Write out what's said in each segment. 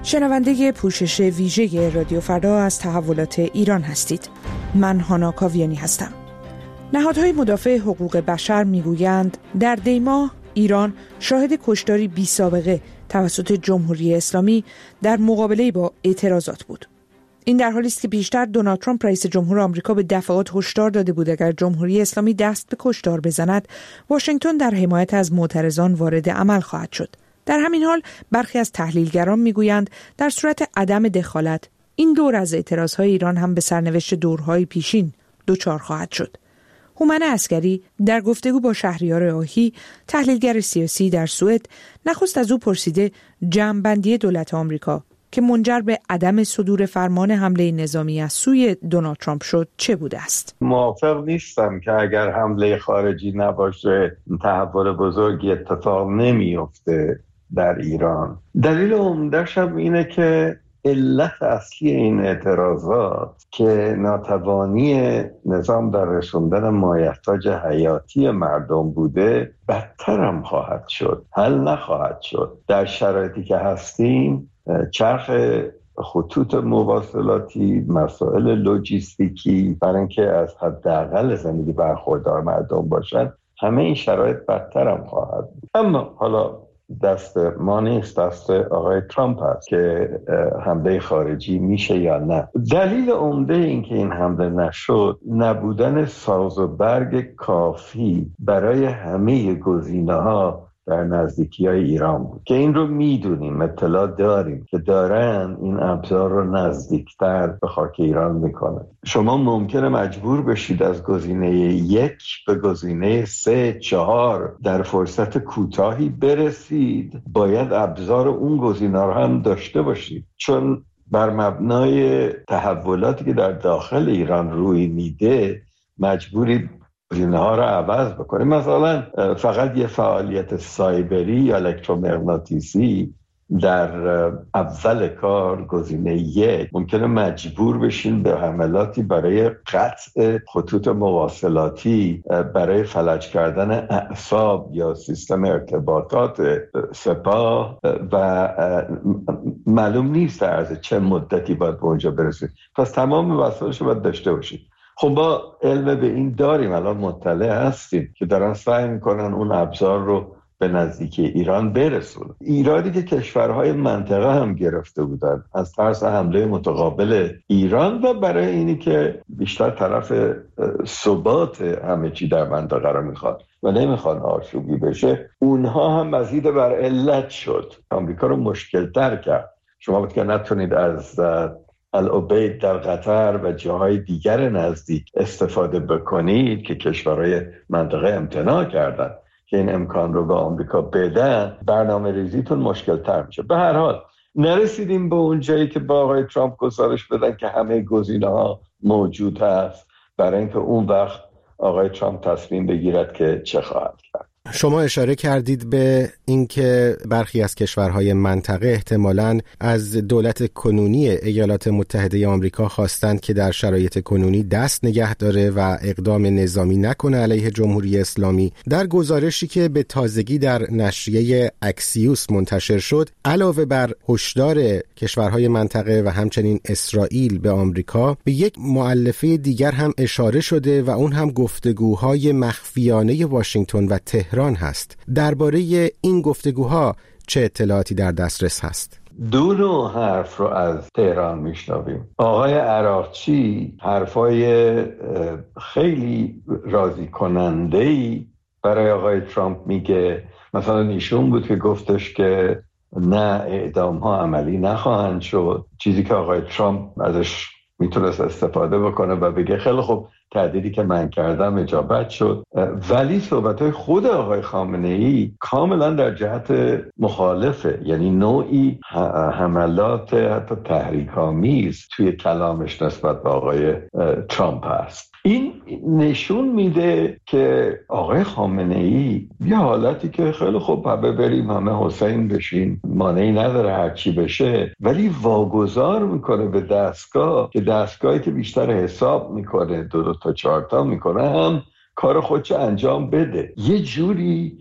شنونده پوشش ویژه رادیو فردا از تحولات ایران هستید. من هانا کاویانی هستم. نهادهای مدافع حقوق بشر میگویند در دی‌ماه ایران شاهد کشتاری بی سابقه توسط جمهوری اسلامی در مقابله با اعتراضات بود. این در حالی است که پیشتر دونالد ترامپ رئیس جمهور آمریکا به دفعات هشدار داده بود اگر جمهوری اسلامی دست به کشتار بزند، واشنگتن در حمایت از معترضان وارد عمل خواهد شد. در همین حال برخی از تحلیلگران میگویند در صورت عدم دخالت این دور از اعتراضهای ایران هم به سرنوشت دورهای پیشین دچار خواهد شد. هومن عسکری در گفتگو با شهریار آهی، تحلیلگر سیاسی در سوئد، نخست از او پرسیده جمع‌بندی دولت آمریکا که منجر به عدم صدور فرمان حمله نظامی از سوی دونالد ترامپ شد چه بوده است؟ موافق نیستم که اگر حمله خارجی نباشه تحول بزرگی اتفاق نمیفته در ایران. دلیل عمده‌ش هم اینه که علت اصلی این اعتراضات که ناتوانی نظام در رسوندن مایحتاج حیاتی مردم بوده بدتر هم خواهد شد، حل نخواهد شد. در شرایطی که هستیم چرخ خطوط مواصلاتی، مسائل لوجستیکی، برای اینکه از حداقل زندگی برخوردار مردم باشن، همه این شرایط بدتر هم خواهد بود. اما حالا دست ما نیست، دست آقای ترامپ هست که حمله خارجی میشه یا نه. دلیل عمده این که این حمله نشد نبودن ساز و برگ کافی برای همه گزینه‌ها در نزدیکی‌های ایران بود که این رو میدونیم، اطلاع داریم که دارن این ابزار رو نزدیکتر به خاک ایران میکنن. شما ممکنه مجبور بشید از گزینه 1 به گزینه 3، 4 در فرصت کوتاهی برسید. باید ابزار اون گزینه رو هم داشته باشید، چون بر مبنای تحولاتی که در داخل ایران روی میده مجبورید گزینه‌ها رو عوض بکنیم. مثلا فقط یه فعالیت سایبری یا الکترومغناطیسی در اول کار گزینه 1 ممکنه مجبور بشین به حملاتی برای قطع خطوط مواصلاتی، برای فلج کردن اعصاب یا سیستم ارتباطات سپاه و معلوم نیست در عرض چه مدتی باید به اونجا برسید. پس تمام وسایلش رو باید داشته باشید. خب با علم به این داریم، الان مطلع هستیم که دارن سعی میکنن اون ابزار رو به نزدیکی ایران برسونن. ایرادی که کشورهای منطقه هم گرفته بودن از ترس حمله متقابل ایران و برای اینی که بیشتر طرف ثبات همه چی در منطقه رو میخواد و نمیخوان آشوبی بشه، اونها هم مزید بر علت شد، آمریکا رو مشکل تر کرد. شما بود که نتونید از العبید در قطر و جاهای دیگر نزدیک استفاده بکنید که کشورهای منطقه امتناع کردن که این امکان رو به آمریکا بدن، برنامه ریزیتون مشکل تر میشه. به هر حال نرسیدیم به اون جایی که با آقای ترامپ گزارش بدن که همه گزینه ها موجود هست، برای اینکه اون وقت آقای ترامپ تصمیم بگیرد که چه خواهد کرد. شما اشاره کردید به اینکه برخی از کشورهای منطقه احتمالاً از دولت کنونی ایالات متحده آمریکا خواستند که در شرایط کنونی دست نگه داره و اقدام نظامی نکنه علیه جمهوری اسلامی. در گزارشی که به تازگی در نشریه اکسیوس منتشر شد، علاوه بر هشدار کشورهای منطقه و همچنین اسرائیل به آمریکا، به یک مؤلفه دیگر هم اشاره شده و اون هم گفتگوهای مخفیانه واشنگتن و تهران هست. درباره این گفتگوها چه اطلاعاتی در دسترس هست؟ دو نوع حرف رو از تهران میشنویم. آقای عراقچی حرفای خیلی راضی کننده‌ای برای آقای ترامپ میگه. مثلا ایشون بود که گفتش که نه، اعدام ها عملی نخواهند شد، چیزی که آقای ترامپ ازش میتونست استفاده بکنه و بگه خیلی خوب، تهدیدی که من کردم اجابت شد. ولی صحبت‌های خود آقای خامنه‌ای کاملا در جهت مخالفه، یعنی نوعی حملات حتی تحریک‌آمیز توی کلامش نسبت به آقای ترامپ هست. این نشون میده که آقای خامنه‌ای یه حالتی که خیلی خوب همه بریم، همه حسین بشین، مانعی نداره هر چی بشه، ولی واگذار میکنه به دستگاه که دستگاهی که بیشتر حساب میکنه، 2 تا 4 تا میکنه، هم کار خودش انجام بده. یه جوری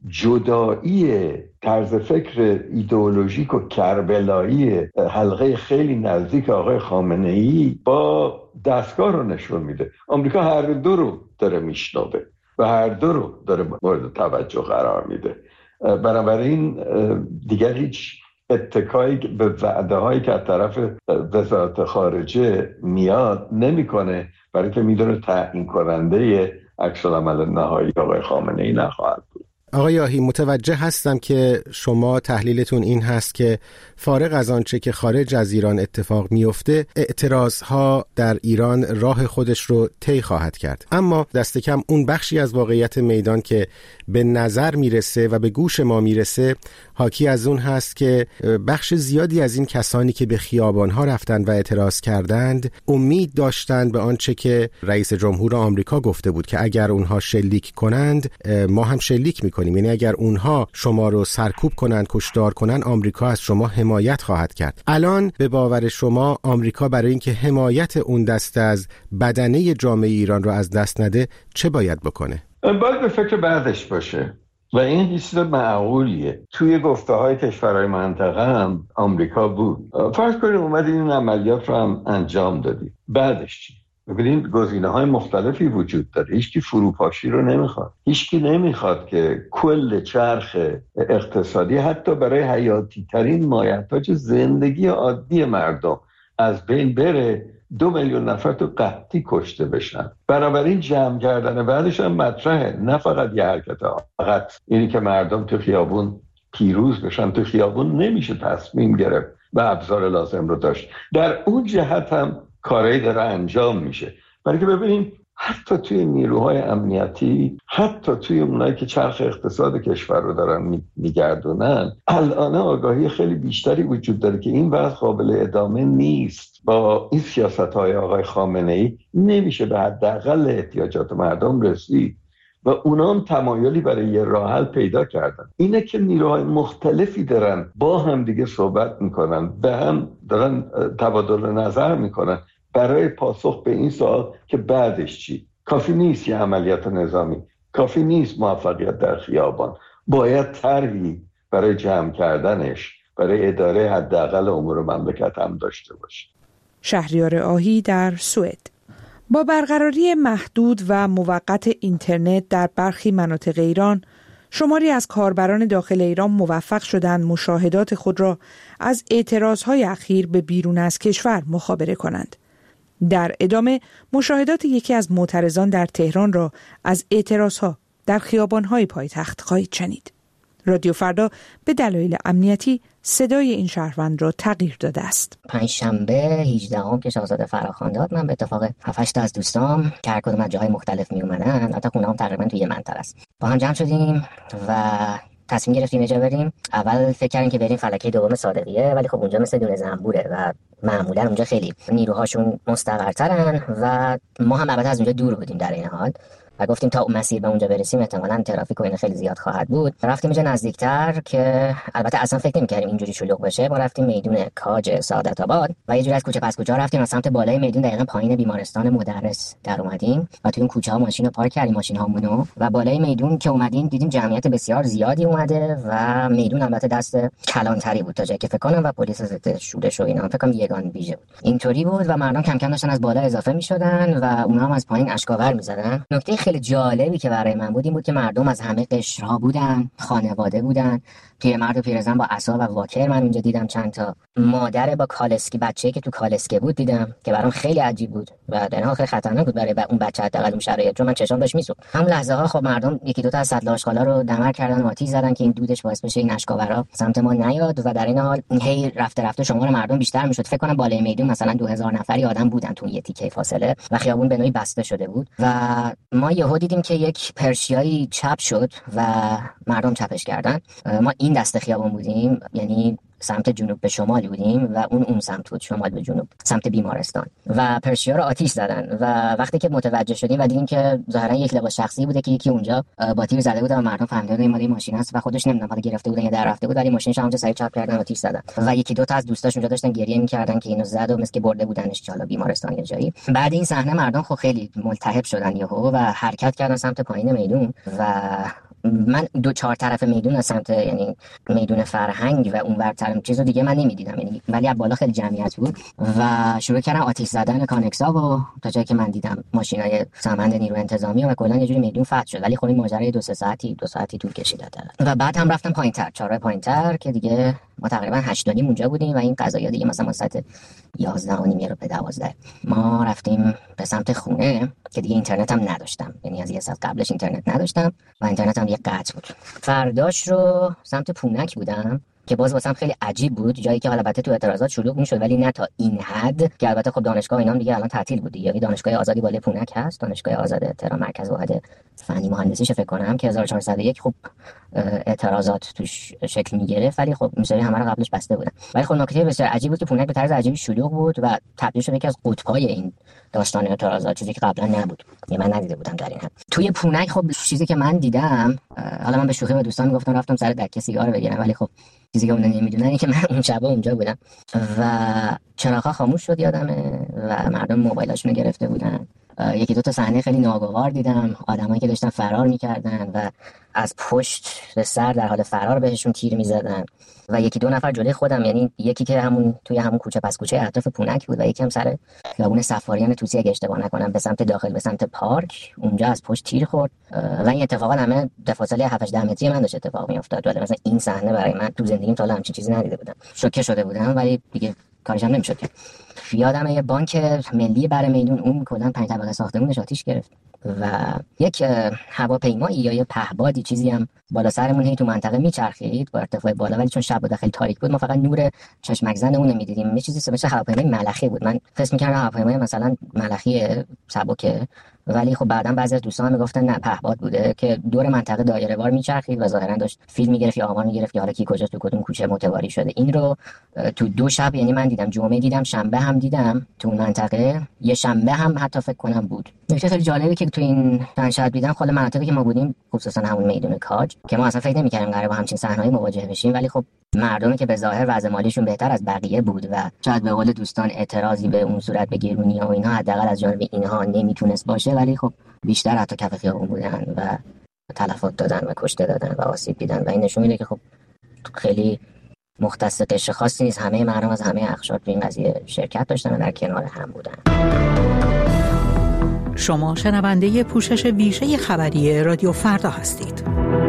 جدایی طرز فکر ایدئولوژیک و کربلایی حلقه خیلی نزدیک آقای خامنه‌ای با دستگاه رو نشون میده. آمریکا هر دو رو داره میشنوه و هر دو رو داره مورد توجه قرار میده. بنابراین دیگر هیچ اتکایی به وعده هایی که از طرف وزارت خارجه میاد نمیکنه، برای که میدونه تعیین کننده عکس العمل نهایی آقای خامنه‌ای نخواهد بود. آقای آهی، متوجه هستم که شما تحلیلتون این هست که فارغ از آنچه که خارج از ایران اتفاق میفته، اعتراضها در ایران راه خودش رو طی خواهد کرد، اما دست کم اون بخشی از واقعیت میدان که به نظر میرسه و به گوش ما میرسه حاکی از اون هست که بخش زیادی از این کسانی که به خیابانها رفتند و اعتراض کردند امید داشتند به آنچه که رئیس جمهور آمریکا گفته بود که اگر اونها شلیک کنند ما هم شلیک میکنیم. یعنی اگر اونها شما رو سرکوب کنند، کشتار کنند، آمریکا از شما حمایت خواهد کرد. الان به باور شما آمریکا برای اینکه حمایت اون دسته از بدنه جامعه ایران رو از دست نده چه باید بکنه؟ باید به فکر بعدش باشه و این چیز معقولیه. توی گفته‌های کشورهای منطقه هم آمریکا بود. فرض کنید اومد این عملیات رو هم انجام دادی، بعدش چی؟ ببینید گزینه‌های مختلفی وجود داره. هیچکی فروپاشی رو نمیخواد. هیچکی نمیخواد که کل چرخ اقتصادی حتی برای حیاتی ترین مایحتاج زندگی عادی مردم از بین بره. 2 میلیون نفر تو قحطی کشته بشن. بنابراین جمع کردن بعدش هم مطرحه، نه فقط یه حرکت فقط اینی که مردم تو خیابون پیروز بشن. تو خیابون نمیشه تصمیم گرفت و ابزار لازم رو داشت. در اون جهت هم کاری داره انجام میشه. برای که ببینیم حتی توی نیروهای امنیتی، حتی توی اونایی که چرخ اقتصاد کشور رو دارن میگردونن، الان آگاهی خیلی بیشتری وجود داره که این وضع قابل ادامه نیست. با این سیاست‌های آقای خامنه‌ای نمیشه به حداقل احتیاجات مردم رسید و اونا هم تمایلی برای یه راه حل پیدا کردن. اینه که نیروهای مختلفی دارن با هم دیگه صحبت میکنن، به هم دارن تبادل نظر میکنن برای پاسخ به این سوال که بعدش چی. کافی نیست یه عملیات نظامی، کافی نیست موفقیت در خیابان، باید طرحی برای جمع کردنش، برای اداره حداقل امور مملکت هم داشته باشه. شهریار آهی در سوئد. با برقراری محدود و موقت اینترنت در برخی مناطق ایران، شماری از کاربران داخل ایران موفق شدند مشاهدات خود را از اعتراضهای اخیر به بیرون از کشور مخابره کنند. در ادامه مشاهدات یکی از معترضان در تهران را از اعتراضها در خیابان‌های پایتخت خواهید شنید. رادیو فردا به دلایل امنیتی صدای این شهروند را تغییر داده است. پنجشنبه 18 که شاهزاده فراخوان داد، من به اتفاق 7-8 تا از دوستام که هر کدوم از جاهای مختلف می اومدن، البته خونه‌ام تقریبا توی یه منطقه است، با هم جمع شدیم و تصمیم گرفتیم یه جا بریم. اول فکر کردیم که بریم فلکه دوم صادقیه، ولی خب اونجا مثل دونه زنبوره و معمولا اونجا خیلی نیروهاشون مستقرترن و ما هم البته از اونجا دور بودیم در این حال و گفتیم تا اون مسیر به اونجا برسیم احتمالاً ترافیک و این خیلی زیاد خواهد بود. رفتیم اینجا نزدیکتر که البته اصلا فکر نمی‌کردیم اینجوری شلوغ بشه. ما رفتیم میدون کاج سعادت آباد و یه جوری از کوچه پس کوچه رفتیم از سمت بالای میدون، دقیقاً پایین بیمارستان مدرس در اومدیم و تو این کوچه‌ها ماشین رو پارک کردیم، ماشین‌هامونو، و بالای میدون که اومدیم دیدیم جمعیت بسیار زیادی اومده و میدون البته دست کلانتری بود تا جایی که فکر کنم و پلیس ضد شورش و اینا فکر کنم یگان ویژه بود. اینطوری بود و مردم کم کم داشتن از بالا اضافه می‌شدن و اونها هم از پایین اشکاور می‌زدن. نکته خیلی جالبی که برای من بود این بود که مردم از همه قشرها بودن، خانواده بودن، پیرمرد و پیرزن با عصا و واکر من اونجا دیدم، چند تا مادر با کالسکی، بچه‌ای که تو کالسکه بود دیدم که برام خیلی عجیب بود و در حال خیلی خطرناک بود برای اون بچه حداقل اون شرایط، چون من چشام داشت میسوخت. همون لحظه ها خب مردم یکی دو تا از سطل آشغالا رو دمر کردن و آتش زدن که این دودش باعث بشه این اشکاورا سمت ما نیاد و در این حال هی رفته شمار مردم بیشتر میشد. فکر کنم بالای میدون مثلا 2000 نفری آدم بودن تو یه تیکه فاصله و خیابون به نوعی بسته شده بود و ما یهو دیدیم که یک پرشیایی چپ شد و مردم چپش کردن. ما این دسته خیابون بودیم، یعنی سمت جنوب به شمال بودیم و اون سمت بود، شمال به جنوب، سمت بیمارستان، و پرشیا رو آتیش زدن و وقتی که متوجه شدیم و دیدیم که ظاهرا یک لباس شخصی بوده که یکی اونجا با تیر زده بود و مردم فهمیدن این مال ماشین است و خودش نمیدونم حالا گرفته بودن یا در رفته بود، ولی ماشینش اونجا سریع چاپ کردن و آتیش زدن و یکی دو تا از دوستاش اونجا داشتن گریه می‌کردن که اینو زد و مثل که برده بودنش حالا بیمارستان یا جایی. بعد این صحنه مردم خب خیلی ملتهب شدن یهو و حرکت کردن سمت پایین میدون و من دو چهار طرف میدون از سمت یعنی میدون فرهنگ و اون ورتر چیزو دیگه من نمیدیدم، یعنی ولی از بالا خیلی جمعیت بود و شروع کردن آتش زدن کانکسا و تا جایی که من دیدم ماشینای ساماند نیروی انتظامی و کلا یه جوری میدون فتح شد، ولی خب این ماجرا دو ساعتی طول کشید و بعد هم رفتم پایینتر، چهارراه پایینتر که دیگه ما تقریبا 8:30 اونجا بودیم و این قضایا دیگه مثلا ساعت 11:30 رو به 12 ما رفتیم به سمت خونه که دیگه اینترنت هم نداشتم، یعنی از یه ساعت قبلش اینترنت نداشتم و اینترنت هم یه قطع بود. فرداش رو سمت پونک بودم که باز واسم خیلی عجیب بود، جایی که البته تو اعتراضات شلوغ میشد ولی نه تا این حد که البته خب دانشگاه اینا دیگه الان تعطیل بود دیگه. دانشگاه آزادی بالای پونک هست، دانشگاه آزاد تهران مرکز واحد فنی مهندسیش فکر کنم که 1401 خب اعتراضات توش شکل میگرفت، ولی خب مثلا همه رو قبلش بسته بودن. ولی خب نکته بسیار عجیب بود که پونک به طرز عجیبی شلوغ بود و تبدیل شد یکی از قطب‌های این داستان اعتراضات، چیزی که قبلا نبود، من ندیده بودم در این حد. توی پونک خب چیزی که من دیدم، حالا من به شوخی به دوستان میگفتم رفتم سر دکه سیگار بگیرم، ولی خب چیزی که اون نمیدونن اینه که من اون شب اونجا بودم و چراغ‌ها خاموش شد یادمه و مردم موبایلاشونو گرفته بودن. یکی دو تا صحنه خیلی ناگوار دیدم، آدمایی که داشتن فرار می‌کردن و از پشت به سر در حال فرار بهشون تیر می‌زدن و یکی دو نفر جلوی خودم، یعنی یکی که همون توی همون کوچه پس کوچه اطراف پونک بود و یکی هم سر خیابون صفاریان توسی اگه اشتباه نکنم به سمت داخل به سمت پارک، اونجا از پشت تیر خورد و این اتفاقا همه در فاصله 7-8 متری من داشت اتفاق میافتاد. ولی مثلا این صحنه برای من تو زندگیم تا الان همچین چیزی ندیده بودم. شوکه شده بودم ولی دیگه کارش هم نمیشد. یادمه یه بانک ملی بر میدون اون کلا 5 طبقه ساختمونش آتیش گرفت و یک هواپیمایی یا یه پهبادی چیزی هم بالا سرمون هی تو منطقه میچرخید با ارتفاع بالا، ولی چون شب بود خیلی تاریک بود ما فقط نور چشمک زن اون رو می‌دیدیم. یه چیزی مثل هواپیمای ملخی بود، من فکر می‌کردم هواپیمای مثلا ملخی سبکه، ولی خب بعداً بعضی از دوستان میگفتن نه پهباد بوده که دور منطقه دایره‌وار میچرخید و ظاهراً داشت فیلم میگرفت یا آمار میگرفت که حالا کی کجاست تو کدوم کوچه متواری شده. این رو تو 2 شب یعنی من دیدم، جمعه دیدم، شنبه هم دیدم تو منطقه، یه شنبه هم حتی فکر کنم بود. نکته خیلی جالبی که تو این چند شب دیدم خود مناطقی که ما بودیم، خصوصا همون میدون کاج که ما اصلا فکر نمی‌کردیم قراره با همچین صحنه‌ای مواجه بشیم، ولی خب مردمی که به ظاهر وضع مالیشون بهتر از بقیه بود و شاید به قول دوستان اعتراضی به اون صورت به گرونی‌ها و اینا حداقل از جانب اینها نمیتونست باشه، ولی خب بیشتر حتی کف خیابون بودن و تلفات دادن و کشته دادن و آسیب دیدن و این نشون میده که خب خیلی مختص قشر خاصی نیست، همه مردم از همه اقشار تو این قضیه شرکت داشتن و در کنار هم بودن. شما شنونده پوشش ویژه خبری رادیو فردا هستید.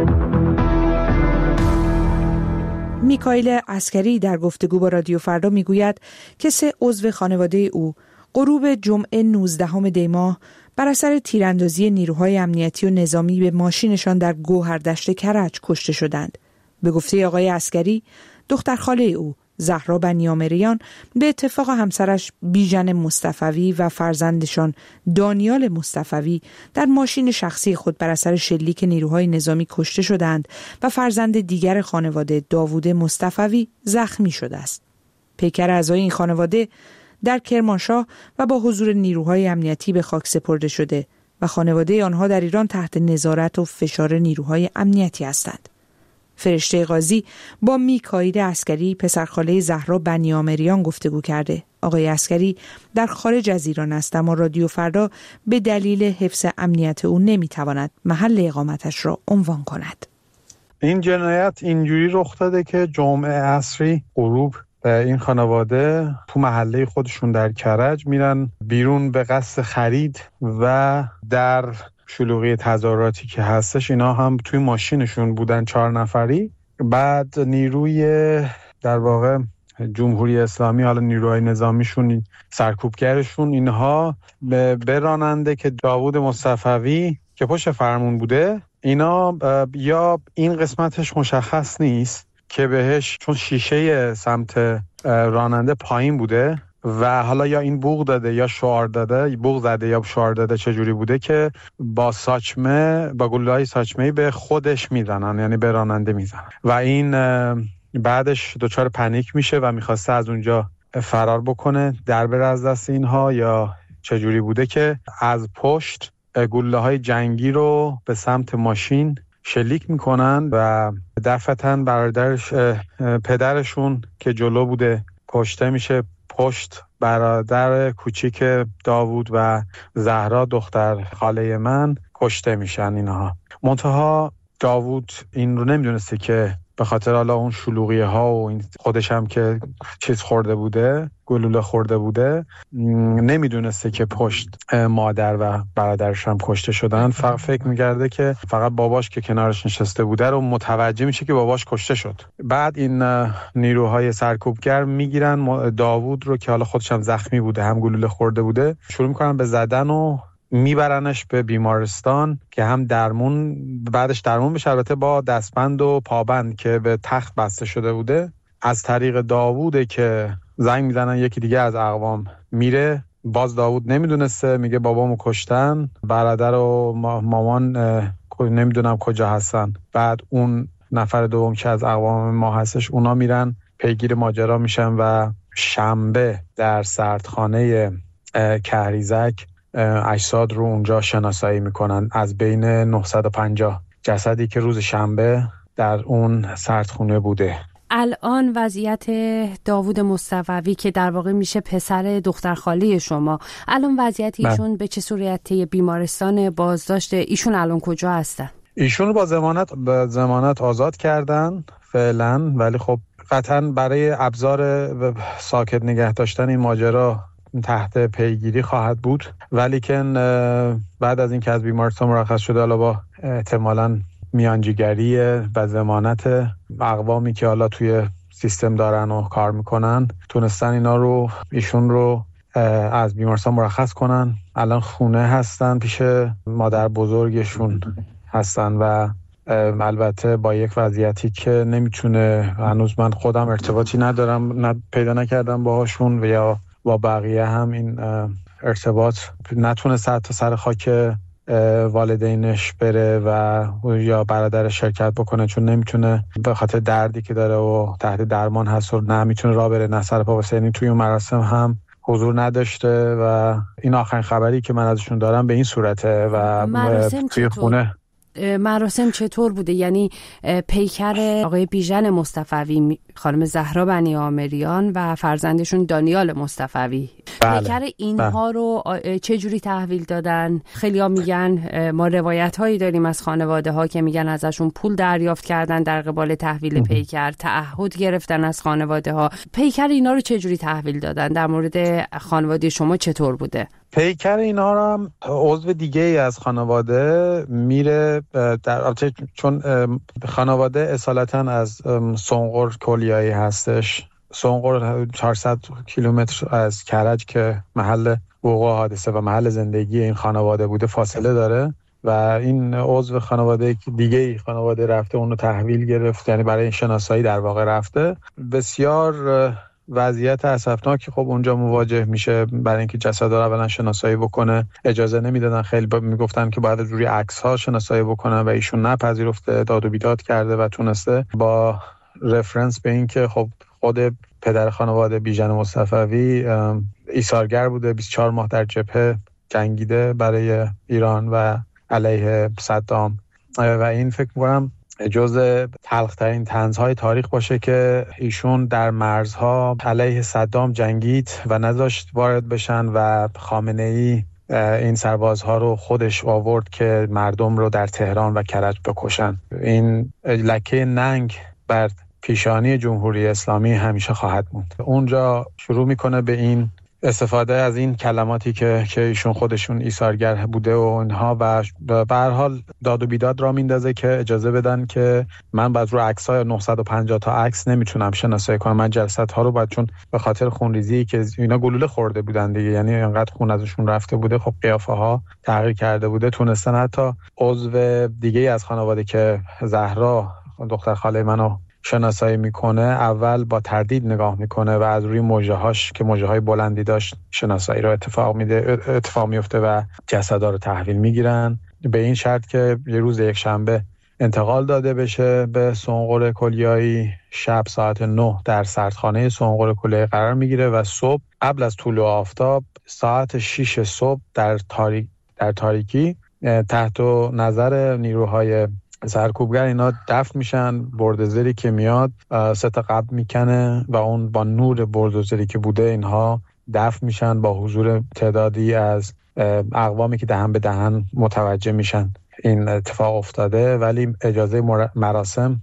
میکائیل عسکری در گفتگو با رادیو فردا میگوید که 3 عضو خانواده او غروب جمعه 19 دی ماه بر اثر تیراندازی نیروهای امنیتی و نظامی به ماشینشان در گوهردشت کرج کشته شدند. به گفته آقای عسکری، دختر خاله او زهرا بنیامریان به اتفاق همسرش بیژن مصطفوی و فرزندشان دانیال مصطفوی در ماشین شخصی خود بر اثر شلیک نیروهای نظامی کشته شدند و فرزند دیگر خانواده داوود مصطفوی زخمی شده است. پیکر اعضای این خانواده در کرمانشاه و با حضور نیروهای امنیتی به خاک سپرده شده و خانواده آنها در ایران تحت نظارت و فشار نیروهای امنیتی هستند. فرشته قاضی با میکائیل عسکری پسرخاله زهرا بنیامریان گفتگو کرده. آقای عسکری در خارج از ایران است اما رادیو فردا به دلیل حفظ امنیت او نمیتواند محل اقامتش را عنوان کند. این جنایت اینجوری رخ داده که جمعه عصری غروب این خانواده تو محله خودشون در کرج میرن بیرون به قصد خرید و در شلوغی تظاهراتی که هستش اینا هم توی ماشینشون بودن 4 نفری. بعد نیروی در واقع جمهوری اسلامی، حالا نیروهای نظامیشون، سرکوبگرشون، اینها به راننده که داوود مصطفوی که پشت فرمون بوده، اینا یا این قسمتش مشخص نیست که بهش چون شیشه سمت راننده پایین بوده و حالا یا این بوق داده یا شعار داده، بوق زده یا شعار داده، چجوری بوده که با ساچمه، با گلوله‌های ساچمه‌ای به خودش میزنن، یعنی به راننده میزنن و این بعدش دچار پنیک میشه و میخواسته از اونجا فرار بکنه، در بره از دست اینها، یا چجوری بوده که از پشت گلوله‌های جنگی رو به سمت ماشین شلیک میکنن و دفعتاً برادرش پدرشون که جلو بوده کشته میشه. پشت برادر کوچیک داوود و زهرا دختر خاله من کشته میشن اینها. منتها داوود این رو نمیدونسته که به خاطر حالا اون شلوغیه ها و این خودش هم که چیز خورده بوده، گلوله خورده بوده، نمیدونسته که پشت مادر و برادرش هم کشته شدن. فکر میگرده که فقط باباش که کنارش نشسته بوده رو متوجه میشه که باباش کشته شد. بعد این نیروهای سرکوبگر میگیرن داوود رو که حالا خودش هم زخمی بوده، هم گلوله خورده بوده، شروع میکنن به زدن و میبرنش به بیمارستان که هم درمون بعدش درمون بشه، البته با دستبند و پابند که به تخت بسته شده بوده. از طریق داووده که زنگ میزنن یکی دیگه از اقوام میره، باز داوود نمیدونسته، میگه بابامو کشتن، برادر و مامان نمیدونم کجا هستن. بعد اون نفر دوم که از اقوام ما هستش اونا میرن پیگیر ماجرا میشن و شنبه در سردخانه کهریزک اجساد رو اونجا شناسایی میکنن. از بین 950 جسدی که روز شنبه در اون سردخونه بوده. الان وضعیت داوود مصطفوی که در واقع میشه پسر دختر خاله شما، الان وضعیت ایشون به چه صورته؟ بیمارستان بازداشت ایشون الان کجا هستن؟ ایشون رو با ضمانت آزاد کردن فعلا، ولی خب قطعا برای ابزار ساکت نگه داشتن این ماجرا تحت پیگیری خواهد بود. ولی که بعد از اینکه از بیمارستان مرخص شده، حالا با احتمالاً میانجیگری و ضمانت اقوامی که حالا توی سیستم دارن و کار میکنن، تونستن ایشون رو از بیمارستان مرخص کنن. الان خونه هستن، پیش مادر بزرگشون هستن و البته با یک وضعیتی که نمیتونه، هنوز من خودم ارتباطی ندارم، پیدا نکردم باهاشون و یا با بقیه هم این ارتباط نتونسته حتی سر خاک والدینش بره و یا برادرش شرکت بکنه، چون نمیتونه به خاطر دردی که داره و تحت درمان هست و نه میتونه راه بره نه سر پا بسه. توی اون مراسم هم حضور نداشته و این آخرین خبری که من ازشون دارم به این صورته. و توی خونه مراسم چطور بوده؟ یعنی پیکر آقای بیژن مصطفوی، خانم زهرا بنی عامریان و فرزندشون دانیال مصطفوی، پیکر اینها رو چه جوری تحویل دادن؟ خیلی‌ها میگن، ما روایت هایی داریم از خانواده ها که میگن ازشون پول دریافت کردن در قبال تحویل پیکر، تعهد گرفتن از خانواده ها. پیکر اینا رو چه جوری تحویل دادن؟ در مورد خانواده شما چطور بوده؟ پیکر اینا رو هم عضو دیگه ای از خانواده میره چون خانواده اصالتا از سنقر کلیایی هستش. سنقر 400 کیلومتر از کرج که محل وقوع حادثه و محل زندگی این خانواده بوده فاصله داره و این عضو خانواده دیگه ای خانواده رفته اونو تحویل گرفت، یعنی برای شناسایی در واقع رفته. بسیار وضعیت اسفناکی خب اونجا مواجه میشه. برای اینکه جسد رو اولا شناسایی بکنه اجازه نمیدادن، خیلی میگفتن که باید روی عکس ها شناسایی بکنن و ایشون نپذیرفته، داد و بیداد کرده و تونسته با رفرنس به این که خب خود پدر خانواده بیژن مصطفوی ایثارگر بوده، 24 ماه در جبهه جنگیده برای ایران و علیه صدام و این فکر می‌کنم جزء تلخ‌ترین طنزهای تاریخ باشه که ایشون در مرزها علیه صدام جنگید و نذاشت وارد بشن و خامنه‌ای این سربازها رو خودش آورد که مردم رو در تهران و کرج بکشن. این لکه ننگ بر پیشانی جمهوری اسلامی همیشه خواهد موند. اونجا شروع میکنه به این استفاده از این کلماتی که ایشون خودشون ایثارگر بوده و اینها و به هر حال داد و بیداد را میندازه که اجازه بدن که من بعد رو عکس‌های 950 تا عکس نمیتونم شناسایی کنم. من جلسات‌ها رو بعد چون به خاطر خونریزی که اینا گلوله خورده بودن دیگه، یعنی انقدر خون ازشون رفته بوده، خب قیافه‌ها تغییر کرده بوده، تونستن حتی عضو دیگه از خانواده که زهرا دختر خاله منو شناسایی میکنه اول با تردید نگاه میکنه و از روی موجه‌هاش که موجه‌های بلندی داشت شناسایی رو اتفاق میفته و جسدا رو تحویل میگیرن به این شرط که یه روز یک شنبه انتقال داده بشه به سنقر کلیایی شب ساعت 9 در سردخانه سنقر کلهی قرار میگیره و صبح قبل از طلوع آفتاب ساعت 6 صبح در تاریکی تحت نظر نیروهای سرکوبگر اینا دفن میشن. بلدوزری که میاد 3 تا قبر میکنه و اون با نور بلدوزری که بوده اینها دفن میشن با حضور تعدادی از اقوامی که دهن به دهن متوجه میشن. این اتفاق افتاده ولی اجازه مراسم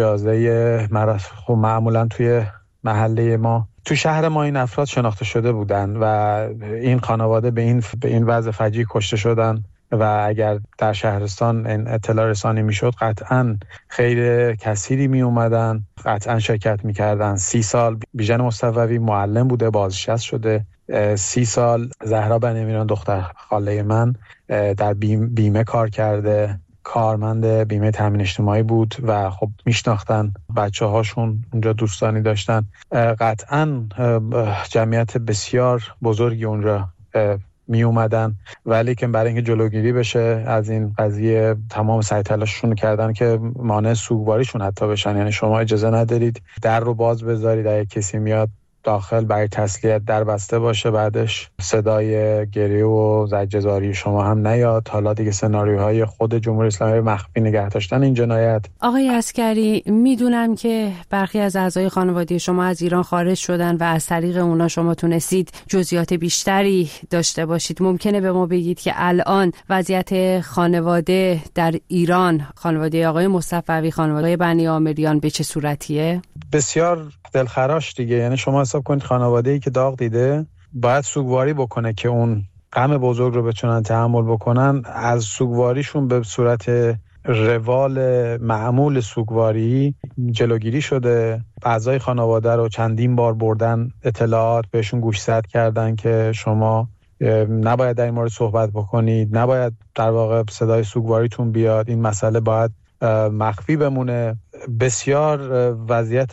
معمولا توی محله ما تو شهر ما این افراد شناخته شده بودن و این خانواده به این وضع فجیع کشته شدن و اگر در شهرستان این اطلاع رسانی میشد قطعاً خیر کثیری می اومدن، قطعاً شرکت میکردن. 30 سال بیژن مصطفوی معلم بوده، بازنشسته شده. 30 سال زهرا بنیامیریان دختر خاله من در بیمه کار کرده، کارمند بیمه تامین اجتماعی بود و خب میشناختن بچه هاشون اونجا، دوستانی داشتن. قطعاً جمعیت بسیار بزرگی اونجا می اومدن ولی که برای اینکه جلوگیری بشه از این قضیه تمام سعی تلاششون کردن که مانع سوگواریشون حتی بشن. یعنی شما اجازه ندارید در رو باز بذارید، اگه کسی میاد داخل برای تسلیت در بسته باشه، بعدش صدای گریه و زجرزاری شما هم نیاد. حالا دیگه سناریوهای خود جمهوری اسلامی مخفی نگه داشتن این جنایت. آقای عسکری، میدونم که برخی از اعضای خانواده شما از ایران خارج شدن و از طریق اونا شما تونستید جزئیات بیشتری داشته باشید. ممکنه به ما بگید که الان وضعیت خانواده در ایران، خانواده آقای مصطفوی، خانواده بنیامیریان به چه صورتیه؟ بسیار دلخراش دیگه. یعنی شما حساب کنید خانواده‌ای که داغ دیده باید سوگواری بکنه که اون غم بزرگ رو بتونن تحمل بکنن. از سوگواریشون به صورت روال معمول سوگواری جلوگیری شده. اعضای خانواده رو چندین بار بردن، اطلاعات بهشون گوشزد کردن که شما نباید در این مورد صحبت بکنید، نباید در واقع صدای سوگواریتون بیاد، این مسئله باید مخفی بمونه. بسیار وضعیت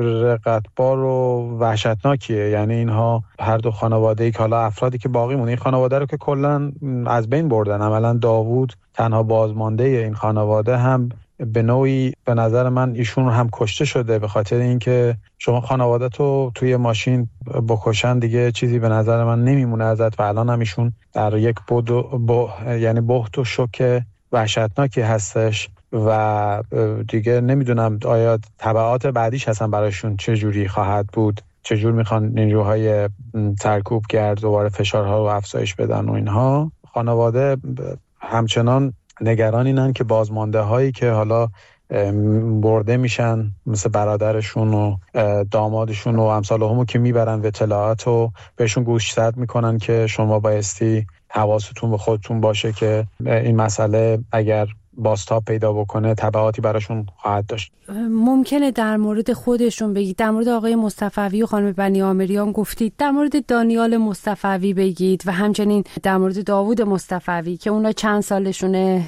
رقتبار و وحشتناکیه. یعنی اینها هر دو خانواده‌ای که حالا افرادی که باقی مونه، این خانواده رو که کلا از بین بردن. عملا داوود تنها بازمانده این خانواده هم به نوعی به نظر من ایشون هم کشته شده، به خاطر اینکه شما خانواده تو توی ماشین بکشن دیگه چیزی به نظر من نمیمونه ازت و الان هم ایشون در یک یعنی بهت و شوک وحشتناکی هستش و دیگه نمیدونم آیا تبعات بعدیش هستن براشون چه جوری خواهد بود، چه جور میخوان نیروهای سرکوبگر دوباره فشارها رو افزایش بدن و اینها. خانواده همچنان نگران اینن که بازمانده هایی که حالا برده میشن مثل برادرشون و دامادشون و امثال همو که میبرن و اطلاعات رو بهشون گوشزد میکنن که شما بایستی حواستون به خودتون باشه که این مسئله اگر بازتاب پیدا بکنه تبعاتی براشون خواهد داشت. ممکنه در مورد خودشون بگید، در مورد آقای مصطفوی و خانم بنیامیریان گفتید، در مورد دانیال مصطفوی بگید و همچنین در مورد داوود مصطفوی که اونا چند سالشونه،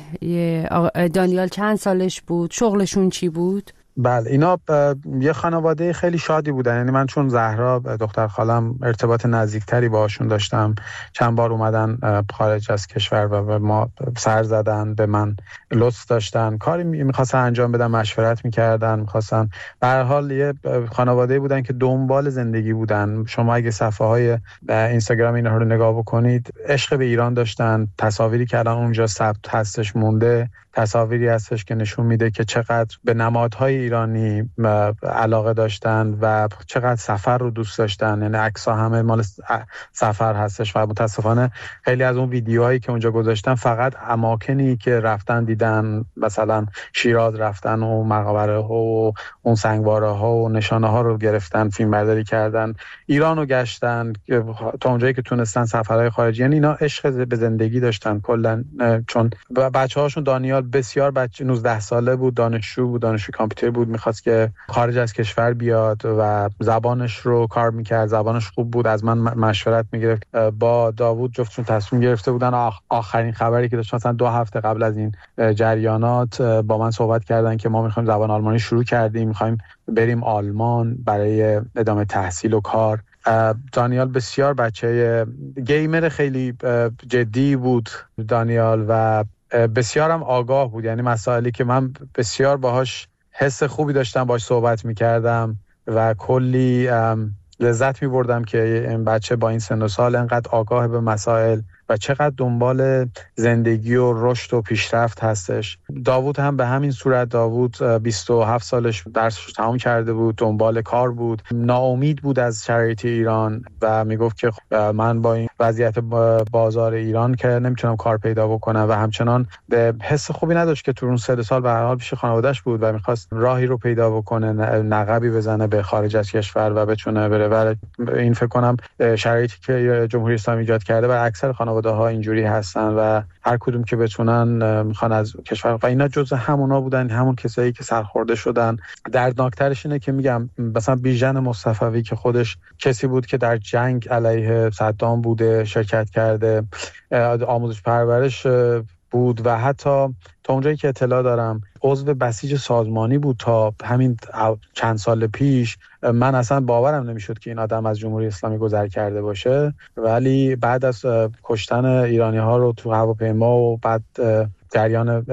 دانیال چند سالش بود، شغلشون چی بود؟ بله، اینا یه خانواده خیلی شادی بودن. یعنی من چون زهرا دختر خالم ارتباط نزدیکتری باهاشون داشتم، چند بار اومدن خارج از کشور و ما سر زدن، به من لطف داشتن، کاری میخواستن انجام بدن، مشورت میکردن، میخواستن به هر حال یه خانواده بودن که دنبال زندگی بودن. شما اگه صفحه های اینستاگرام اینا رو نگاه بکنید، عشق به ایران داشتن. تصاویری که الان اونجا ثبت هستش مونده، تصاویری هستش که نشون میده که چقدر به نمادهای ایرانی علاقه داشتن و چقدر سفر رو دوست داشتن. یعنی عکس‌ها همه مال سفر هستش و متاسفانه خیلی از اون ویدیوهایی که اونجا گذاشتن فقط اماکنی که رفتن دیدن، مثلا شیراز رفتن و مقبره ها و اون سنگواره ها و نشانه ها رو گرفتن، فیلم برداری کردن، ایران رو گشتن تا اونجایی که تونستن، سفرهای خارجی. یعنی اینا عشق به زندگی داشتن کلا. چون بچه‌هاشون دانیال بسیار بچه 19 ساله بود، دانشجو بود، دانشجو کامپیوتر بود، میخواست که خارج از کشور بیاد و زبانش رو کار میکرد، زبانش خوب بود. از من مشورت میگرفت. با داوود جفتشون تصمیم گرفته بودن. آخرین خبری که داشت مثلا 2 هفته قبل از این جریانات با من صحبت کردن که ما میخوایم زبان آلمانی شروع کردیم، میخوایم بریم آلمان برای ادامه تحصیل و کار. دانیال بسیار بچه گیمر خیلی جدی بود دانیال و بسیار هم آگاه بود. یعنی مسائلی که من بسیار باهاش حس خوبی داشتم باش صحبت میکردم و کلی لذت میبردم که این بچه با این سن و سال انقدر آگاه به مسائل و چقدر دنبال زندگی و رشد و پیشرفت هستش. داوود هم به همین صورت. داوود 27 سالش درسش تمام کرده بود، دنبال کار بود، ناامید بود از شرایط ایران و میگفت که من با این وضعیت بازار ایران که نمیتونم کار پیدا بکنم و همچنان به حس خوبی نداشت که تو اون 3 سال به هر حال پیش خانواده‌اش بود و میخواست راهی رو پیدا بکنه، نقبی بزنه به خارج از کشور و بتونه بره. و این فکر کنم شرایطی که جمهوری اسلامی ایجاد کرده و اکثر خانواده‌ها اینجوری هستن و هر کدوم که بتونن میخوان از کشور و اینا جزء همونا بودن، همون کسایی که سرخورده شدن. دردناکترش اینه که میگم مثلا بیژن مصطفوی که خودش کسی بود که در جنگ علیه صدام بوده، شرکت کرده، آموزش پرورش بود و حتی تا اونجایی که اطلاع دارم عضو بسیج سازمانی بود تا همین چند سال پیش. من اصلا باورم نمیشد که این آدم از جمهوری اسلامی گذر کرده باشه، ولی بعد از کشتن ایرانی ها رو تو هواپیما و بعد جریان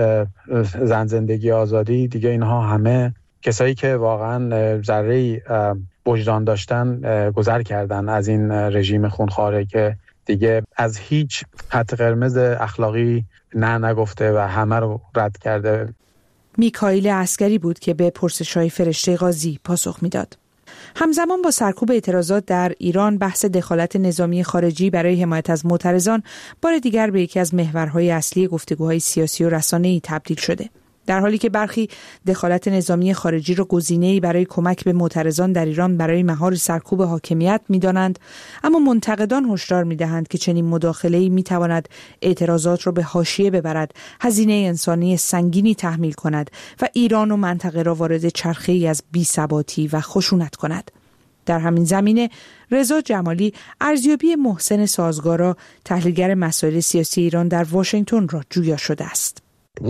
زن زندگی آزادی دیگه، اینها همه کسایی که واقعا ذره‌ای وجدان داشتن گذر کردن از این رژیم خونخواره که دیگه از هیچ خط قرمز اخلاقی نگفته و همه رو رد کرده. میکائیل عسکری بود که به پرسش‌های فرشته قاضی پاسخ میداد. همزمان با سرکوب اعتراضات در ایران، بحث دخالت نظامی خارجی برای حمایت از معترضان بار دیگر به یکی از محورهای اصلی گفتگوهای سیاسی و رسانه‌ای تبدیل شده. در حالی که برخی دخالت نظامی خارجی را گزینه‌ای برای کمک به معترضان در ایران برای مهار سرکوب حاکمیت می‌دانند، اما منتقدان هشدار می‌دهند که چنین مداخله‌ای می‌تواند اعتراضات را به حاشیه ببرد، هزینه انسانی سنگینی تحمیل کند و ایران و منطقه را وارد چرخه‌ای از بی‌ثباتی و خشونت کند. در همین زمینه رضا جمالی ارزیابی محسن سازگارا، تحلیلگر مسائل سیاسی ایران در واشنگتن را جویا شده است.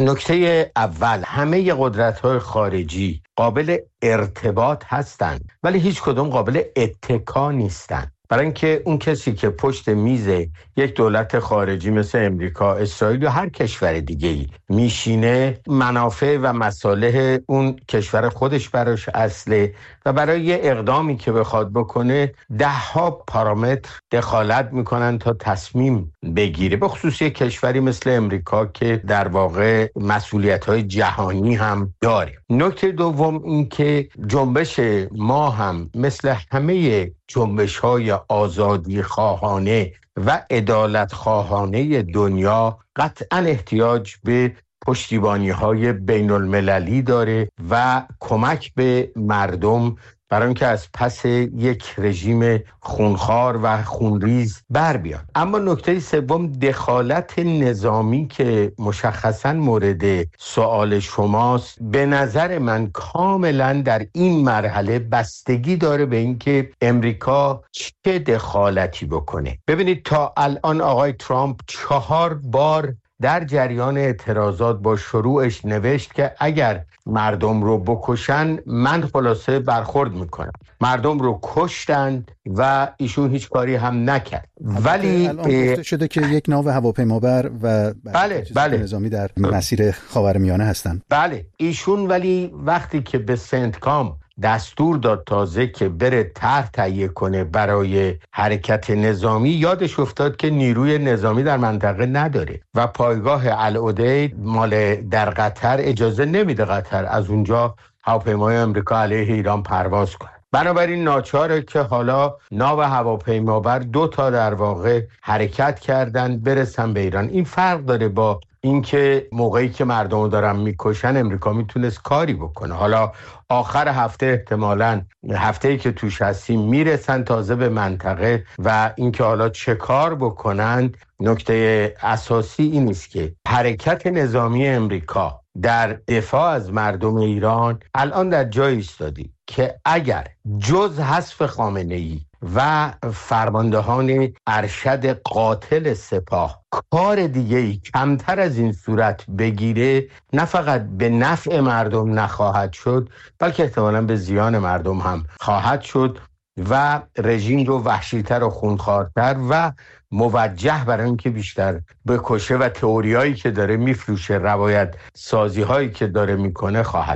نکته اول، همه قدرت‌های خارجی قابل ارتباط هستند ولی هیچ کدوم قابل اتکا نیستند. برای اینکه اون کسی که پشت میز یک دولت خارجی مثل امریکا، اسرائیل یا هر کشور دیگه‌ای میشینه، منافع و مصالح اون کشور خودش براش اصله و برای یه اقدامی که بخواد بکنه 10 پارامتر دخالت میکنن تا تصمیم بگیره، به خصوص یک کشوری مثل امریکا که در واقع مسئولیت‌های جهانی هم داره. نکته دوم این که جنبش ما هم مثل همه جنبش‌های آزادی خواهانه و عدالت خواهانه دنیا قطعاً احتیاج به پشتیبانی‌های بین‌المللی داره و کمک به مردم برای اینکه از پس یک رژیم خونخوار و خونریز بر بیان. اما نکته سوم، دخالت نظامی که مشخصاً مورد سوال شماست، به نظر من کاملاً در این مرحله بستگی داره به اینکه امریکا چه دخالتی بکنه. ببینید تا الان آقای ترامپ 4 بار در جریان اعتراضات با شروعش نوشت که اگر مردم رو بکشن من خلاصه برخورد میکنم. مردم رو کشتند و ایشون هیچ کاری هم نکرد. ولی الان گفته شده که یک ناو هواپیمابر و بله نظامی در مسیر خاورمیانه هستند. بله ایشون ولی وقتی که به سنتکام دستور داد تازه که بره طرح تهیه کنه برای حرکت نظامی، یادش افتاد که نیروی نظامی در منطقه نداره و پایگاه العدید مال در قطر اجازه نمیده قطر از اونجا هواپیمای آمریکا علیه ایران پرواز کنه. بنابراین ناچاره که حالا ناو هواپیمابر 2 در واقع حرکت کردن برسن به ایران. این فرق داره با اینکه موقعی که مردم دارن میکشن امریکا میتونست کاری بکنه. حالا آخر هفته احتمالاً هفته‌ای که توش هستیم میرسن تازه به منطقه و اینکه حالا چه کار بکنن. نکته اساسی این است که حرکت نظامی امریکا در دفاع از مردم ایران الان در جایی ایستادی که اگر جز حذف خامنه‌ای و فرماندهان ارشد قاتل سپاه کار دیگه‌ای کمتر از این صورت بگیره، نه فقط به نفع مردم نخواهد شد بلکه احتمالاً به زیان مردم هم خواهد شد و رژیم رو وحشی‌تر و خونخوارتر و موجه برای اینکه بیشتر بکشه و تئوریایی که داره میفروشه، روایت سازی‌هایی که داره میکنه خواهد کرد.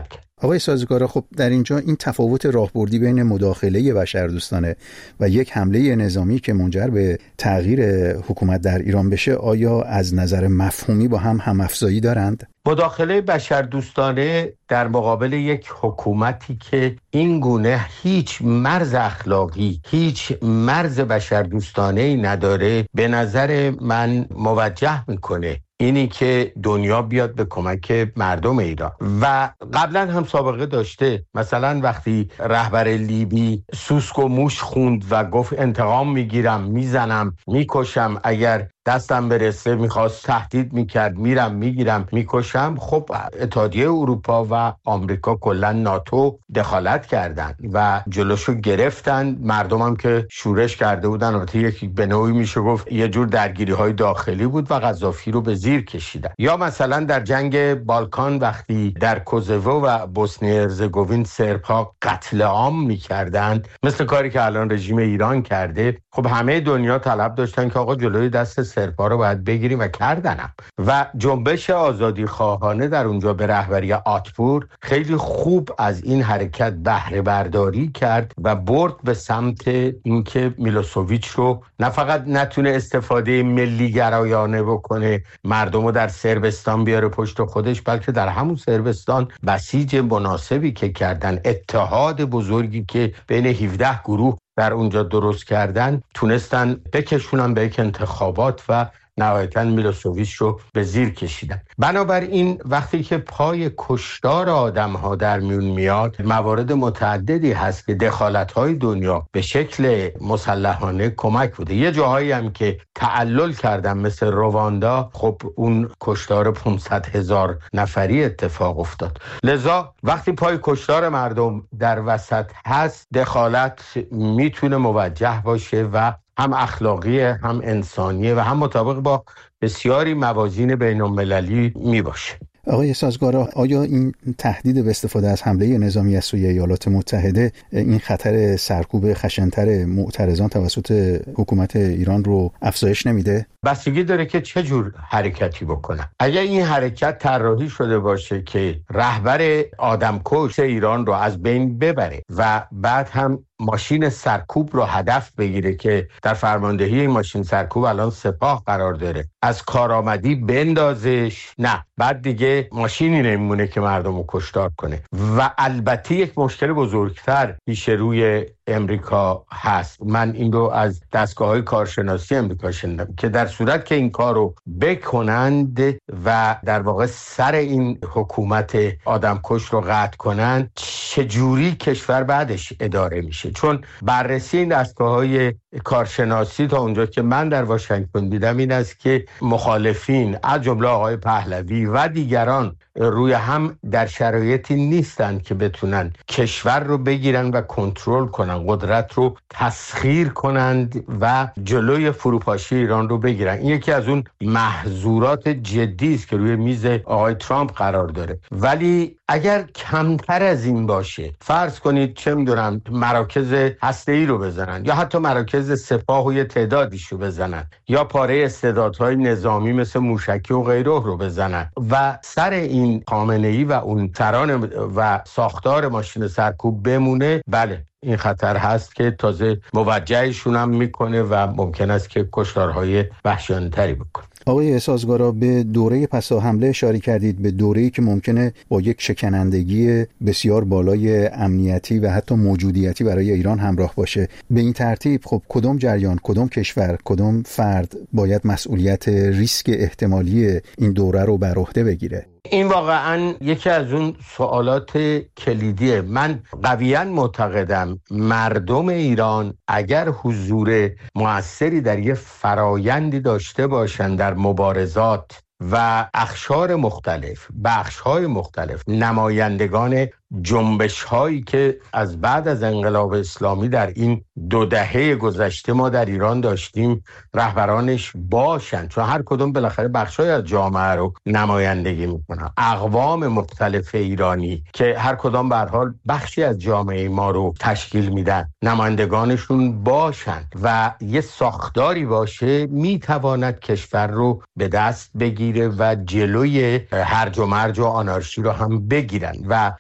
آقای سازگارا، خب در اینجا این تفاوت راهبردی بین مداخله بشردوستانه و یک حمله نظامی که منجر به تغییر حکومت در ایران بشه، آیا از نظر مفهومی با هم افزایی دارند؟ مداخله بشردوستانه در مقابل یک حکومتی که این گونه هیچ مرز اخلاقی، هیچ مرز بشردوستانه‌ای نداره، به نظر من موجه میکنه اینی که دنیا بیاد به کمک مردم ایران. و قبلا هم سابقه داشته، مثلا وقتی رهبر لیبی سوسک و موش خوند و گفت انتقام میگیرم، میزنم، میکشم، اگر دستم برسه، میخواست تهدید میکرد، میرم میگیرم میکشم، خب اتحادیه اروپا و آمریکا کلا ناتو دخالت کردن و جلوشو گرفتن. مردمم که شورش کرده بودن، البته یکی به نوعی میشه گفت یه جور درگیری های داخلی بود و قذافی رو به زیر کشیدن. یا مثلا در جنگ بالکان وقتی در کوزوو و بوسنی هرزگوین سرب‌ها قتل عام میکردن، مثل کاری که الان رژیم ایران کرده، خب همه دنیا طلب داشتن که آقا جلوی دست سربا رو باید بگیریم و کردنم. و جنبش آزادی خواهانه در اونجا به رهبری آتپور خیلی خوب از این حرکت بهره برداری کرد و برد به سمت اینکه میلوسوویچ رو نه فقط نتونه استفاده ملی گرایانه بکنه، مردم رو در صربستان بیاره پشت خودش، بلکه در همون صربستان بسیج مناسبی که کردن، اتحاد بزرگی که بین 17 گروه در اونجا درست کردن، تونستن بکشونن به یک انتخابات و نهایتاً میلوسوویچ رو به زیر کشیدن. بنابراین وقتی که پای کشتار آدم‌ها در میون میاد، موارد متعددی هست که دخالت‌های دنیا به شکل مسلحانه کمک بوده. یه جاهایی هم که تعلل کردن مثل رواندا، خب اون کشتار 500,000 نفری اتفاق افتاد. لذا وقتی پای کشتار مردم در وسط هست، دخالت میتونه موجه باشه و هم اخلاقی، هم انسانیه و هم مطابق با بسیاری موازین بین‌المللی می باشه. آقای سازگارا، آیا این تهدید به استفاده از حمله نظامی از سوی ایالات متحده این خطر سرکوب خشن‌تر معترضان توسط حکومت ایران رو افزایش نمیده؟ بستگی داره که چه جور حرکتی بکنن. اگر این حرکت طراحی شده باشه که رهبر آدمکش ایران رو از بین ببره و بعد هم ماشین سرکوب رو هدف بگیره که در فرماندهی این ماشین سرکوب الان سپاه قرار داره، از کارآمدی بندازش، نه، بعد دیگه ماشینی نمیمونه که مردم رو کشتار کنه. و البته یک مشکل بزرگتر پیش روی امریکا هست. من این رو از دستگاه‌های کارشناسی امریکا شنیدم که در صورت که این کار رو بکنند و در واقع سر این حکومت آدمکش رو قطع کنند، چجوری کشور بعدش اداره میشه؟ چون بررسی این دستگاه‌های کارشناسی تا اونجا که من در واشنگتن دیدم این است که مخالفین از جمله آقای پهلوی و دیگران روی هم در شرایطی نیستند که بتونن کشور رو بگیرن و کنترل کنن، قدرت رو تسخیر کنند و جلوی فروپاشی ایران رو بگیرن. این یکی از اون محظورات جدی است که روی میز آقای ترامپ قرار داره. ولی اگر کمتر از این باشه، فرض کنید چه میدونم مراکز هسته‌ای رو بزنن یا حتی مراکز سپاه و یه تعدادیشو بزنن یا پاره استعدادهای نظامی مثل موشکی و غیره رو بزنن و سر این خامنه‌ای و اون سران و ساختار ماشین سرکوب بمونه، بله این خطر هست که تازه موجهشون هم میکنه و ممکن است که کشتارهای وحشیانه‌تری بکنه. آقای سازگارا، به دوره پسا حمله اشاره کردید، به دوره‌ای که ممکنه با یک شکنندگی بسیار بالای امنیتی و حتی موجودیتی برای ایران همراه باشه. به این ترتیب خب کدام جریان، کدام کشور، کدام فرد باید مسئولیت ریسک احتمالی این دوره رو بر عهده بگیره؟ این واقعا یکی از اون سوالات کلیدیه. من قویاً معتقدم مردم ایران اگر حضور مؤثری در یه فرایندی داشته باشند در مبارزات و اقشار مختلف، بخش‌های مختلف، نمایندگان جنبش‌هایی که از بعد از انقلاب اسلامی در این 2 دهه گذشته ما در ایران داشتیم، رهبرانش باشند، چون هر کدوم بالاخره بخش‌های از جامعه رو نمایندگی می‌کنن. اقوام مختلف ایرانی که هر کدام به هر حال بخشی از جامعه ما رو تشکیل میدن، نمایندگانشون باشند و یه ساختاری باشه، میتواند کشور رو به دست بگیره و جلوی هرج و مرج و آنارشی رو هم بگیرن و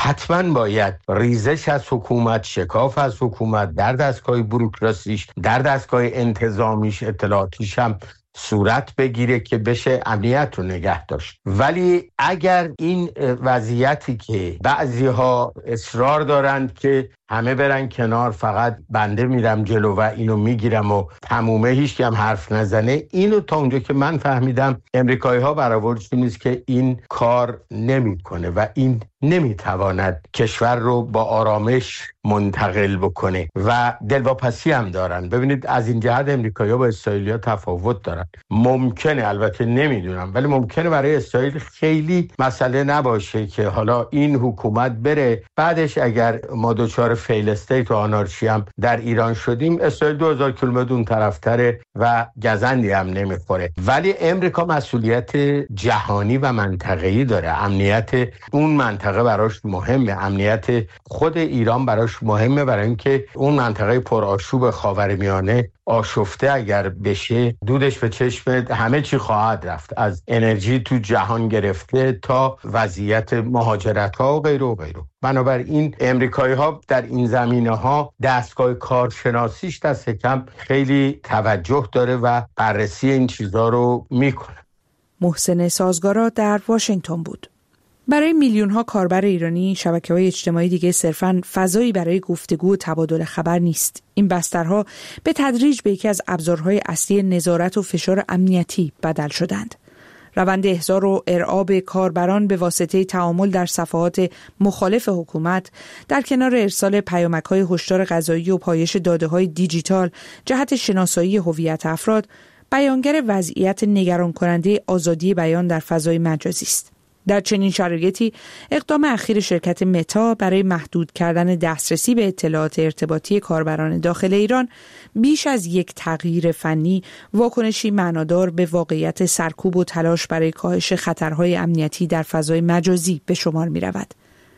حتما باید ریزش از حکومت، شکاف از حکومت در دستگاه بوروکراسیش، در دستگاه انتظامیش، اطلاعاتیش هم صورت بگیره که بشه امنیت رو نگه داشت. ولی اگر این وضعیتی که بعضی ها اصرار دارند که همه برن کنار، فقط بنده میرم جلو و اینو میگیرم و تمومه، هیچ هم حرف نزنه، اینو تا اونجا که من فهمیدم امریکایی ها برآوردشون نیست که این کار نمیکنه و این نمیتواند کشور رو با آرامش منتقل بکنه و دلواپسی هم دارن. ببینید از این جهت امریکایی ها با اسرائیلی ها تفاوت دارن. ممکنه، البته نمیدونم، ولی ممکنه برای اسرائیل خیلی مسئله نباشه که حالا این حکومت بره، بعدش اگر ما دچار فیل استیت و آنارشی هم در ایران شدیم، اسرائیل 2000 کیلومتر اون طرفتره و گزندی هم نمیخوره. ولی امریکا مسئولیت جهانی و منطقه‌ای داره. امنیت اون منطقه براش مهمه، امنیت خود ایران براش مهمه، برای اینکه اون منطقه پرآشوب خاورمیانه آشفته اگر بشه، دودش به چشم همه چی خواهد رفت، از انرژی تو جهان گرفته تا وضعیت مهاجرت ها و غیره و غیره. بنابراین امریکایی ها در این زمینه ها دستگاه کارشناسیش دست کم خیلی توجه داره و بررسی این چیزها رو میکنه. محسن سازگارا در واشنگتن بود. برای میلیون‌ها کاربر ایرانی شبکه‌های اجتماعی دیگه صرفاً فضایی برای گفتگو و تبادل خبر نیست. این بسترها به تدریج به یکی از ابزارهای اصلی نظارت و فشار امنیتی بدل شدند. روند احضار و ارعاب کاربران به واسطه تعامل در صفحات مخالف حکومت در کنار ارسال پیامک‌های هشدار قضایی و پایش داده‌های دیجیتال جهت شناسایی هویت افراد بیانگر وضعیت نگران کننده آزادی بیان در فضای مجازی است. در چنین شرایطی اقدام اخیر شرکت متا برای محدود کردن دسترسی به اطلاعات ارتباطی کاربران داخل ایران بیش از یک تغییر فنی واکنشی معنادار به واقعیت سرکوب و تلاش برای کاهش خطرهای امنیتی در فضای مجازی به شمار می رود.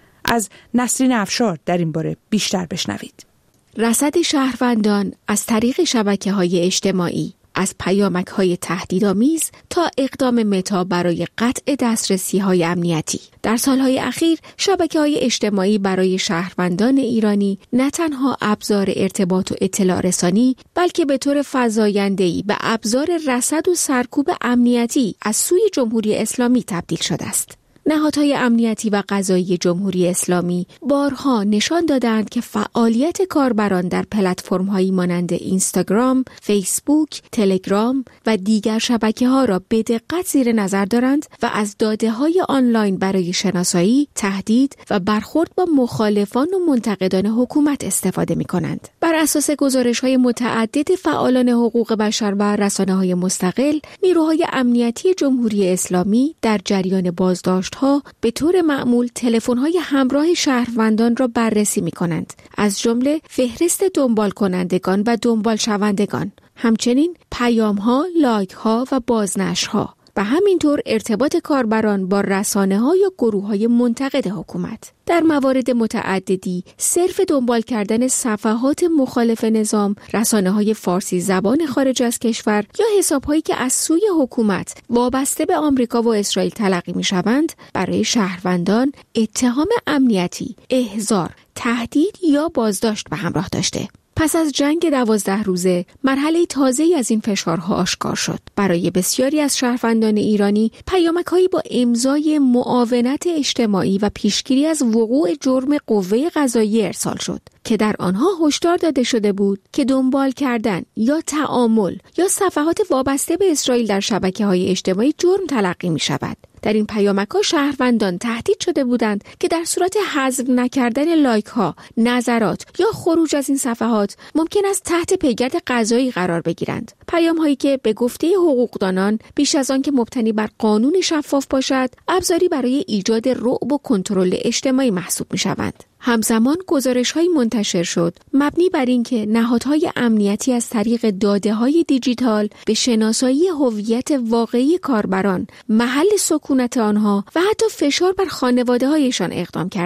از نسرین افشار در این باره بیشتر بشنوید. رصد شهروندان از طریق شبکه‌های اجتماعی، از پیامک‌های تهدیدآمیز تا اقدام متا برای قطع دسترسی‌های امنیتی. در سالهای اخیر شبکه‌های اجتماعی برای شهروندان ایرانی نه تنها ابزار ارتباط و اطلاع رسانی، بلکه به طور فزاینده‌ای به ابزار رصد و سرکوب امنیتی از سوی جمهوری اسلامی تبدیل شده است. نهادهای امنیتی و قضایی جمهوری اسلامی بارها نشان دادند که فعالیت کاربران در پلتفرم‌هایی مانند اینستاگرام، فیسبوک، تلگرام و دیگر شبکه‌ها را به دقت زیر نظر دارند و از داده‌های آنلاین برای شناسایی، تهدید و برخورد با مخالفان و منتقدان حکومت استفاده می‌کنند. بر اساس گزارش‌های متعدد فعالان حقوق بشر و رسانه‌های مستقل، نیروهای امنیتی جمهوری اسلامی در جریان بازداشت به طور معمول تلفن‌های همراه شهروندان را بررسی می‌کنند، از جمله فهرست دنبال کنندگان و دنبال شوندگان، همچنین پیام‌ها، لایک‌ها و بازنشرها و همینطور ارتباط کاربران با رسانه‌ها یا گروه‌های منتقد حکومت. در موارد متعددی صرف دنبال کردن صفحات مخالف نظام، رسانه‌های فارسی زبان خارج از کشور یا حساب‌هایی که از سوی حکومت وابسته به آمریکا و اسرائیل تلقی می‌شوند، برای شهروندان اتهام امنیتی، احضار، تهدید یا بازداشت به همراه داشته. پس از جنگ 12 روزه مرحله تازه‌ای از این فشارها آشکار شد. برای بسیاری از شهروندان ایرانی پیامک‌هایی با امضای معاونت اجتماعی و پیشگیری از وقوع جرم قوه قضاییه ارسال شد که در آنها هشدار داده شده بود که دنبال کردن یا تعامل یا صفحات وابسته به اسرائیل در شبکه‌های اجتماعی جرم تلقی می‌شود. در این پیامک‌ها شهروندان تهدید شده بودند که در صورت حذف نکردن لایک‌ها، نظرات یا خروج از این صفحات ممکن است تحت پیگرد قضایی قرار بگیرند. پیام‌هایی که به گفته حقوقدانان بیش از آن که مبتنی بر قانون شفاف باشد، ابزاری برای ایجاد رعب و کنترل اجتماعی محسوب می‌شوند. همزمان گزارش‌هایی منتشر شد مبنی بر اینکه نهادهای امنیتی از طریق داده‌های دیجیتال به شناسایی هویت واقعی کاربران، محل سکونت آنها و حتی فشار بر خانواده‌هایشان اقدام کردند.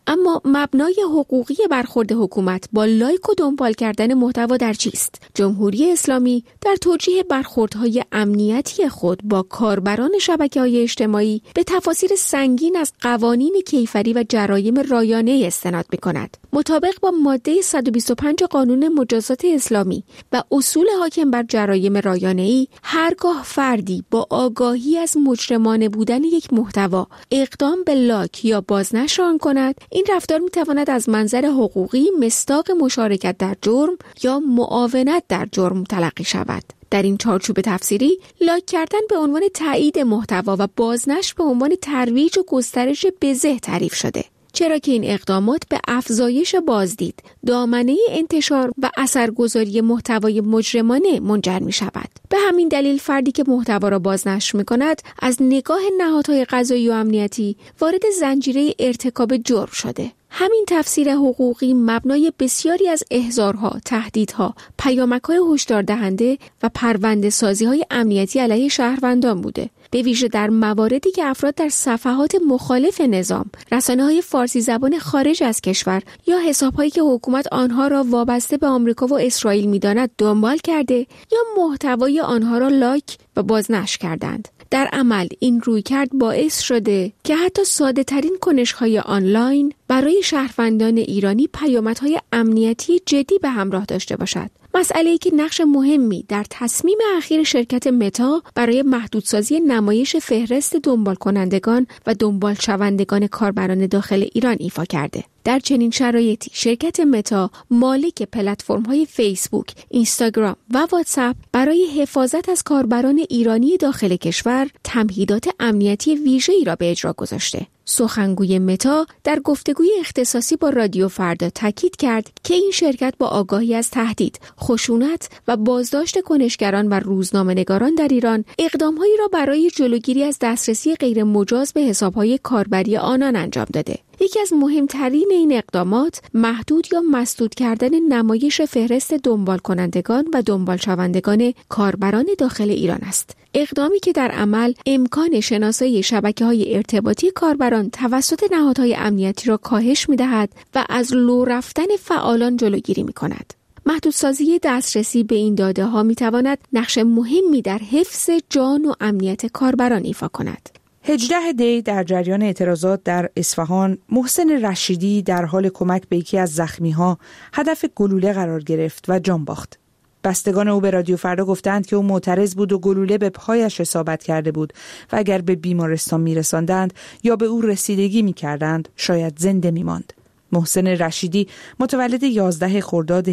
اما مبنای حقوقی برخورد حکومت با لایک و دنبال کردن محتوا در چیست؟ جمهوری اسلامی در توجیه برخوردهای امنیتی خود با کاربران شبکه‌های اجتماعی به تفاسیر سنگین از قوانین کیفری و جرایم رایانه استناد می‌کند. مطابق با ماده 125 قانون مجازات اسلامی و اصول حاکم بر جرایم رایانه‌ای، هرگاه فردی با آگاهی از مجرمانه بودن یک محتوا اقدام به لاک یا بازنشر آن کند، این رفتار می‌تواند از منظر حقوقی مصداق مشارکت در جرم یا معاونت در جرم تلقی شود. در این چارچوب تفسیری، لاک کردن به عنوان تایید محتوا و بازنشر به عنوان ترویج و گسترش بزه تعریف شده، چرا که این اقدامات به افزایش بازدید، دامنه انتشار و اثرگذاری محتوای مجرمانه منجر می شود. به همین دلیل فردی که محتوا را بازنشر می کند از نگاه نهادهای قضایی و امنیتی وارد زنجیره ارتکاب جرم شده. همین تفسیر حقوقی مبنای بسیاری از احضارها، تهدیدها، پیامک‌های هشدار دهنده و پرونده سازی‌های امنیتی علیه شهروندان بوده، به ویژه در مواردی که افراد در صفحات مخالف نظام، رسانه‌های فارسی زبان خارج از کشور یا حساب‌هایی که حکومت آنها را وابسته به آمریکا و اسرائیل می‌داند دنبال کرده یا محتوای آنها را لایک و بازنشر کردند. در عمل این رویکرد باعث شده که حتی ساده‌ترین کنش‌های آنلاین برای شهروندان ایرانی پیامدهای امنیتی جدی به همراه داشته باشد. مسئله‌ای که نقش مهمی در تصمیم اخیر شرکت متا برای محدودسازی نمایش فهرست دنبال کنندگان و دنبال شوندگان کاربران داخل ایران ایفا کرده. در چنین شرایطی شرکت متا مالک پلتفرم‌های فیسبوک، اینستاگرام و واتساپ برای حفاظت از کاربران ایرانی داخل کشور تمهیدات امنیتی ویژه‌ای را به اجرا گذاشته. سخنگوی متا در گفتگوی اختصاصی با رادیو فردا تاکید کرد که این شرکت با آگاهی از تهدید، خشونت و بازداشت کنشگران و روزنامه‌نگاران در ایران اقدام‌هایی را برای جلوگیری از دسترسی غیر مجاز به حساب‌های کاربری آنان انجام داده. یکی از مهمترین این اقدامات محدود یا مسدود کردن نمایش فهرست دنبال کنندگان و دنبال شوندگان کاربران داخل ایران است. اقدامی که در عمل امکان شناسایی شبکه‌های ارتباطی کاربران توسط نهادهای امنیتی را کاهش می‌دهد و از لو رفتن فعالان جلوگیری می‌کند. محدودسازی دسترسی به این داده‌ها می‌تواند نقش مهمی در حفظ جان و امنیت کاربران ایفا کند. 18 دی در جریان اعتراضات در اصفهان، محسن رشیدی در حال کمک به یکی از زخمی‌ها هدف گلوله قرار گرفت و جان باخت. بستگان او به رادیو فردا گفتند که او معترض بود و گلوله به پایش اصابت کرده بود و اگر به بیمارستان می‌رساندند یا به او رسیدگی می‌کردند شاید زنده می‌ماند. محسن رشیدی متولد 11 خرداد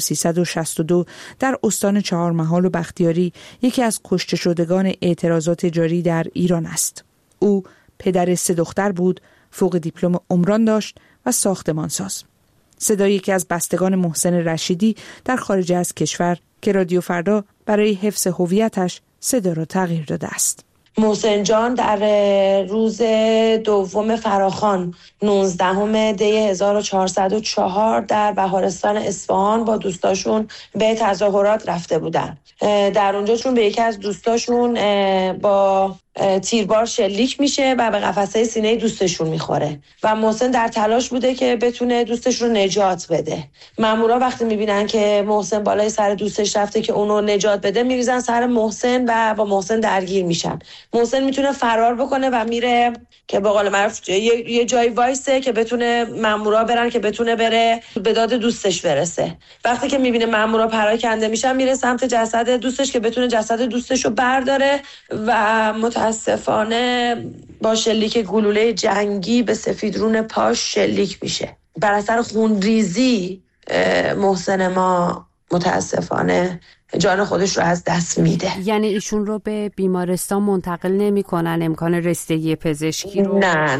1362 در استان چهارمحال و بختیاری یکی از کشته شدگان اعتراضات جاری در ایران است. او پدر 3 دختر بود، فوق دیپلم عمران داشت و ساختمانساز. صدای یکی از بستگان محسن رشیدی در خارج از کشور که رادیو فردا برای حفظ هویتش صدا را تغییر داده است. محسن جان در روز دوم فراخوان 19 دی 1404 در بهارستان اصفهان با دوستاشون به تظاهرات رفته بودن. در اونجا چون به یکی از دوستاشون با تیربار شلیک میشه و به قفسه سینه دوستشون میخوره و محسن در تلاش بوده که بتونه دوستش رو نجات بده. مامورا وقتی میبینن که محسن بالای سر دوستش رفته که اونو نجات بده میریزن سر محسن و با محسن درگیر میشن. محسن میتونه فرار بکنه و میره که به قول معروف یه جای وایسه که بتونه مامورا برن که بتونه بره به داد دوستش برسه. وقتی که میبینه مامورا پراکنده میشن میره سمت جسد دوستش که بتونه جسد دوستش رو برداره و متاسفانه با شلیک گلوله جنگی به سفیدرون پاش شلیک میشه. بر اثر خونریزی محسن ما متاسفانه جان خودش رو از دست میده. یعنی ایشون رو به بیمارستان منتقل نمی‌کنن، امکان رسیدگی پزشکی رو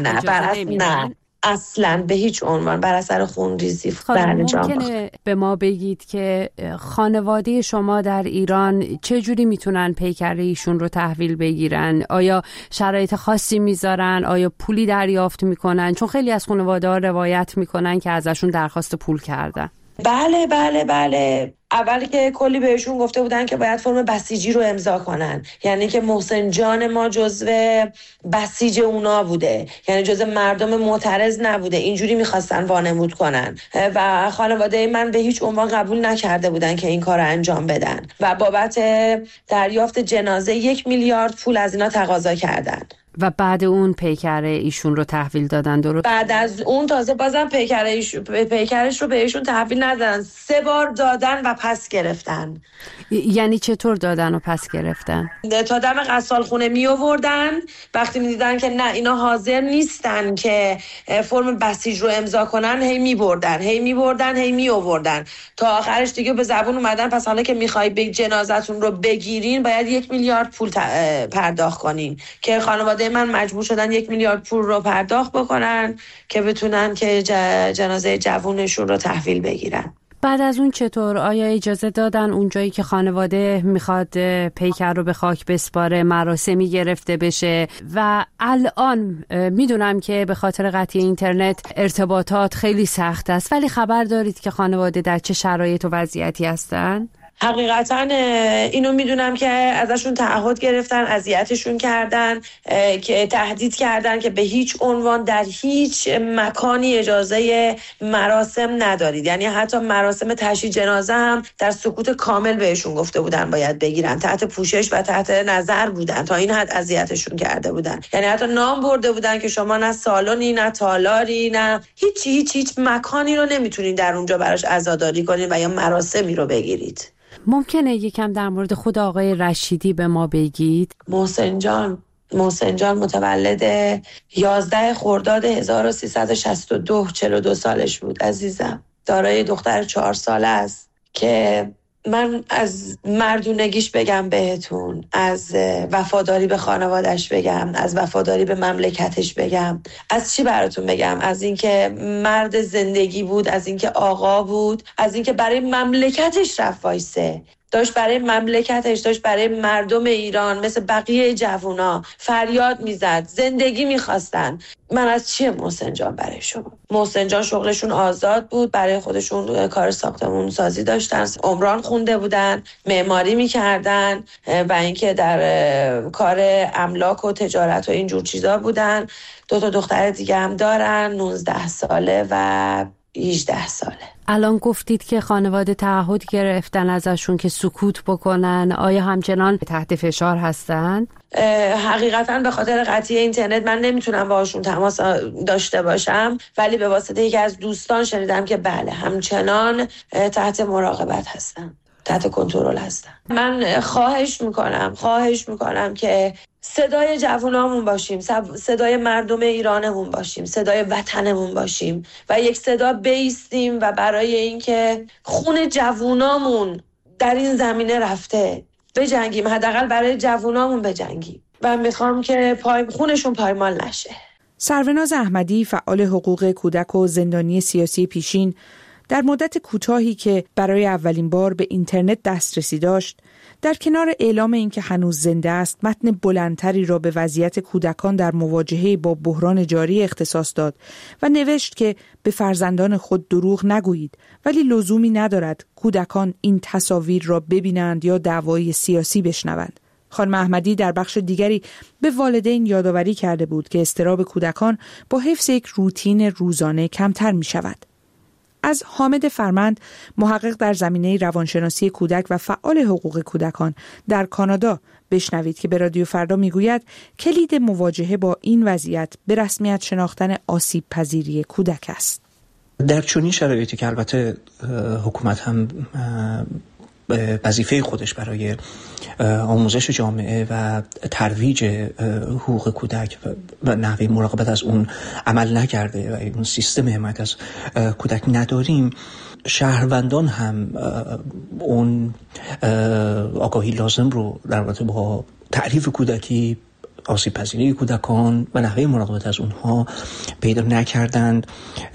نه اصلا به هیچ عنوان بر اثر خونریزی ممکنه به ما بگید که خانواده شما در ایران چه جوری میتونن پیکر ایشون رو تحویل بگیرن؟ آیا شرایط خاصی میذارن؟ آیا پولی دریافت میکنن؟ چون خیلی از خانواده‌ها روایت میکنن که ازشون درخواست پول کردن. بله. اول که کلی بهشون گفته بودن که باید فرم بسیجی رو امضا کنن، یعنی که محسن جان ما جزو بسیج اونا بوده، یعنی جزو مردم معترض نبوده. اینجوری میخواستن وانمود کنن و خانواده من به هیچ عنوان قبول نکرده بودن که این کار رو انجام بدن و بابت دریافت جنازه 1 میلیارد پول از اینا تقاضا کردن. و بعد اون پیکر ایشون رو تحویل دادن. درست؟ بعد از اون تازه بازم پیکرش رو بهشون تحویل ندادن، 3 بار دادن و پس گرفتن. یعنی چطور دادن و پس گرفتن؟ تا دم قصال خونه می آوردن، وقتی می دیدن که نه اینا حاضر نیستن که فرم بسیج رو امضا کنن، هی می آوردن تا آخرش دیگه به زبون اومدن پس حالا که میخوای به جنازتون رو بگیرین باید 1 میلیارد پول پرداخت کنین، که خانواده من مجبور شدن 1 میلیارد پول رو پرداخت بکنن که بتونن که جنازه جوونشون رو تحویل بگیرن. بعد از اون چطور؟ آیا اجازه دادن اونجایی که خانواده میخواد پیکر رو به خاک بسپاره مراسمی گرفته بشه؟ و الان میدونم که به خاطر قطعی اینترنت ارتباطات خیلی سخت است، ولی خبر دارید که خانواده در چه شرایط و وضعیتی هستن؟ حقیقتا اینو میدونم که ازشون تعهد گرفتن، اذیتشون کردن، که تهدید کردن که به هیچ عنوان در هیچ مکانی اجازه مراسم ندارید، یعنی حتی مراسم تشییع جنازه هم در سکوت کامل بهشون گفته بودن باید بگیرن، تحت پوشش و تحت نظر بودن، تا این حد اذیتشون کرده بودن. یعنی حتی نام برده بودن که شما نه سالونی نه تالاری نه هیچ مکانی رو نمیتونید در اونجا براش عزاداری کنید و یا مراسمی رو بگیرید. ممکنه یکم در مورد خود آقای رشیدی به ما بگید؟ محسن جان متولد 11 خرداد 1362 42 سالش بود عزیزم. دارای دختر 4 ساله است که من از مردونگیش بگم بهتون، از وفاداری به خانوادش بگم، از وفاداری به مملکتش بگم، از چی براتون بگم؟ از اینکه مرد زندگی بود، از اینکه آقا بود، از اینکه برای مملکتش رفت وایسه، داشت برای مملکتش، داشت برای مردم ایران مثل بقیه جوونا فریاد میزد، زندگی میخواستن. من از چیه محسن جان برای شما؟ محسن جان شغلشون آزاد بود، برای خودشون کار ساختمون سازی داشتن، عمران خونده بودن، معماری میکردن و اینکه در کار املاک و تجارت و اینجور چیزا بودن. 2 دختر دیگه هم دارن، 19 ساله و 18 ساله. الان گفتید که خانواده تعهد گرفتن ازشون که سکوت بکنن، آیا همچنان تحت فشار هستن؟ حقیقتا به خاطر قطعی اینترنت من نمیتونم باهاشون تماس داشته باشم، ولی به واسطه یکی از دوستان شنیدم که بله همچنان تحت مراقبت هستن، تحت کنترل هستن. من خواهش میکنم که صدای جوانامون باشیم، صدای مردم ایرانمون باشیم، صدای وطنمون باشیم و یک صدا بیستیم و برای اینکه خون جوانامون در این زمینه رفته بجنگیم، حداقل برای جوانامون بجنگیم و میخوام که خونشون پایمال نشه. سروناز احمدی، فعال حقوق کودک و زندانی سیاسی پیشین، در مدت کوتاهی که برای اولین بار به اینترنت دسترسی داشت، در کنار اعلام اینکه هنوز زنده است، متن بلندتری را به وضعیت کودکان در مواجهه با بحران جاری اختصاص داد و نوشت که به فرزندان خود دروغ نگویید، ولی لزومی ندارد کودکان این تصاویر را ببینند یا دعوای سیاسی بشنوند. خانم احمدی در بخش دیگری به والدین یادآوری کرده بود که اضطراب کودکان با حفظ یک روتین روزانه کمتر می شود. از حامد فرمند، محقق در زمینه روانشناسی کودک و فعال حقوق کودکان در کانادا، بشنوید که به رادیو فردا میگوید کلید مواجهه با این وضعیت به رسمیت شناختن آسیب پذیری کودک است. در چنین شرایطی که البته حکومت هم وظیفه خودش برای آموزش جامعه و ترویج حقوق کودک و نحوه مراقبت از اون عمل نکرده و اون سیستم حمایت از کودک نداریم، شهروندان هم اون آگاهی لازم رو در رابطه با تعریف کودکی، آسیب پذیری کودکان و نحوه مراقبت از اونها پیدا نکردند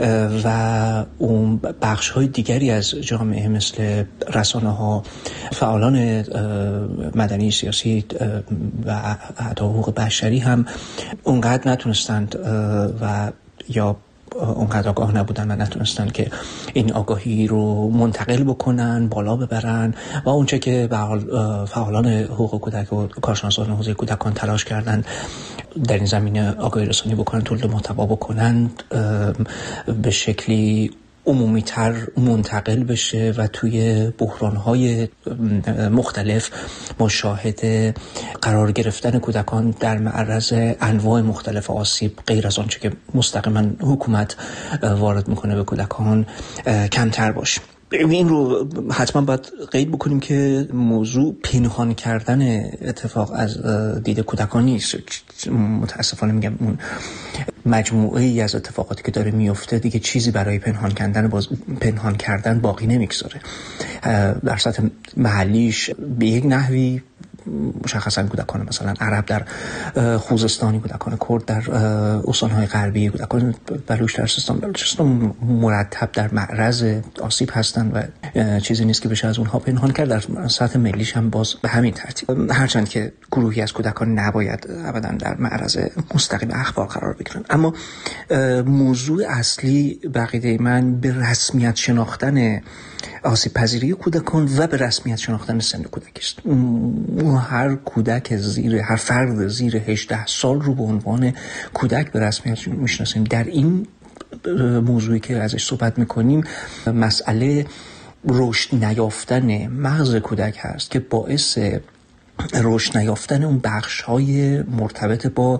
و اون بخش‌های دیگری از جامعه مثل رسانه‌ها، فعالان مدنی سیاسی و حتی حقوق بشری هم اونقدر نتونستند و یا اونقدر آگاه نبودن و نتونستن که این آگاهی رو منتقل بکنن، بالا ببرن و اونچه که به حال فعالان حقوق کودک و کارشناسان حوزه کودکان تلاش کردن در این زمینه آگاهی رسانی بکنن، تولید محتوا بکنن، به شکلی عمومی‌تر منتقل بشه و توی بحران‌های مختلف ما شاهد قرار گرفتن کودکان در معرض انواع مختلف آسیب غیر از آنچه که مستقیما حکومت وارد میکنه به کودکان کمتر باشه. این رو حتما باید قید بکنیم که موضوع پنهان کردن اتفاق از دید کودکان نیست. متاسفانه میگم اون مجموعه ای از اتفاقاتی که داره میفته دیگه چیزی برای پنهان کردن باقی نمیگذاره. در سطح محلیش به یک نحوی مشخصا کودکان مثلا عرب در خوزستانی، کودکان کرد در استان‌های غربی، کودکان بلوچ در بلوچستان مرتب در معرض آسیب هستند و چیزی نیست که بشه از اونها پنهان کرد. در سطح ملیش هم باز به همین ترتیب، هرچند که گروهی از کودکان نباید ابدا در معرض مستقیم اخبار قرار بگیرن. اما موضوع اصلی بقیده من به رسمیت شناختن آسیب پذیری کودکان و به رسمیت شناختن سن کودک است. هر کودک هر فرد زیر 18 سال رو به عنوان کودک به رسمیت میشناسیم. در این موضوعی که ازش صحبت میکنیم مسئله رشد نیافتن مغز کودک هست که باعث رشد نیافتن اون بخش‌های مرتبط با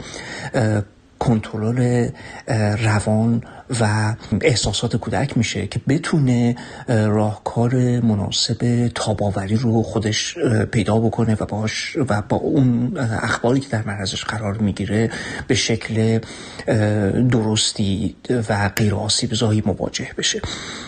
کنترل روان و احساسات کودک میشه که بتونه راهکار مناسب تاب‌آوری رو خودش پیدا بکنه و با اون اخباری که در معرضش قرار میگیره به شکل درستی و غیر آسیب زایی مواجه بشه.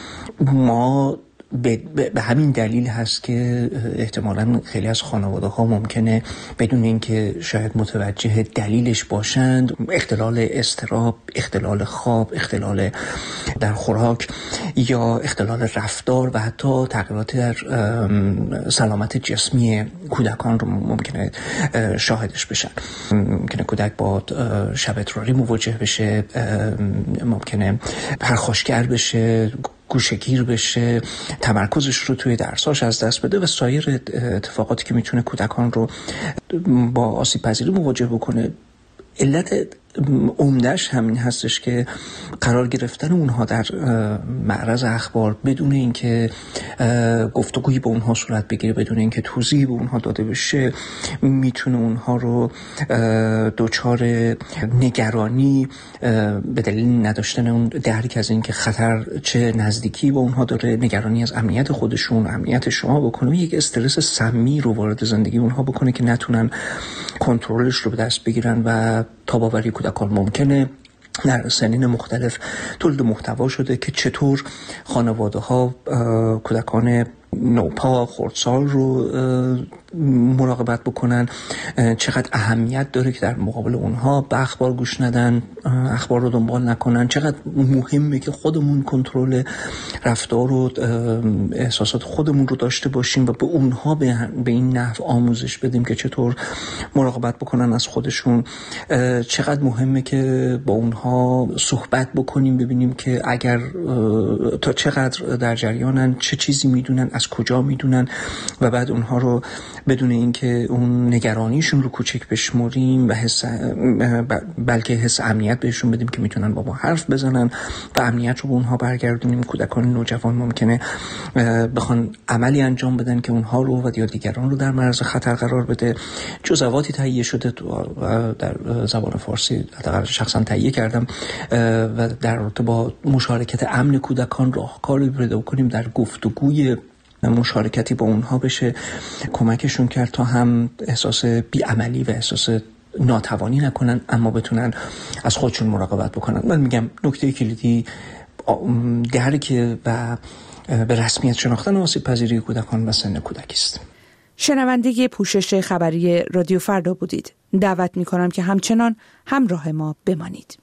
ما به همین دلیل هست که احتمالاً خیلی از خانواده‌ها ممکنه بدون اینکه شاید متوجه دلیلش باشند، اختلال اضطراب، اختلال خواب، اختلال در خوراک یا اختلال رفتار و حتی تغییراتی در سلامت جسمی کودکان رو ممکنه شاهدش بشن. ممکنه کودک با شب اضطراری مواجه بشه، ممکنه پرخاشگر بشه، گوشه‌گیر بشه، تمرکزش رو توی درساش از دست بده و سایر اتفاقاتی که میتونه کودکان رو با آسیب پذیری مواجه بکنه. علت عمده‌اش همین هستش که قرار گرفتن اونها در معرض اخبار بدون اینکه گفتگویی با اونها صورت بگیره، بدون اینکه توضیحی به اونها داده بشه، میتونه اونها رو دچار نگرانی به دلیل نداشتن اون درک از اینکه خطر چه نزدیکی با اونها داره، نگرانی از امنیت خودشون، امنیت شما بکنه، یک استرس سمی رو وارد زندگی اونها بکنه که نتونن کنترلش رو به دست بگیرن و تاب‌آوری کودکان ممکنه. در سنین مختلف تولید محتوا شده که چطور خانواده‌ها کودکان نوپا خردسال رو مراقبت بکنن، چقدر اهمیت داره که در مقابل اونها به اخبار گوش ندن، اخبار رو دنبال نکنن، چقدر مهمه که خودمون کنترل رفتار و احساسات خودمون رو داشته باشیم و به اونها به این نحو آموزش بدیم که چطور مراقبت بکنن از خودشون. چقدر مهمه که با اونها صحبت بکنیم، ببینیم که اگر تا چقدر در جریانن، چه چیزی میدونن، از کجا میدونن و بعد اونها رو بدون اینکه اون نگرانیشون رو کوچک بشمریم و بلکه حس امنیت بهشون بدیم که میتونن با ما حرف بزنن و امنیت رو به اونها برگردونیم. کودکان نوجوان ممکنه بخوان عملی انجام بدن که اونها رو و یا دیگران رو در معرض خطر قرار بده. جزئیاتی تهیه شده در زبان فارسی، حداقل شخصا تهیه کردم و در رابطه با مشارکت امن کودکان راهکاری پیدا کنیم در گفتگوی مشارکتی با اونها بشه، کمکشون کرد تا هم احساس بی‌عملی و احساس ناتوانی نکنن اما بتونن از خودشون مراقبت بکنن. من میگم نکته کلیدی درک و به رسمیت شناختن آسیب پذیری کودکان و سن کودکی است. شنونده پوشش خبری رادیو فردا بودید. دعوت میکنم که همچنان همراه ما بمانید.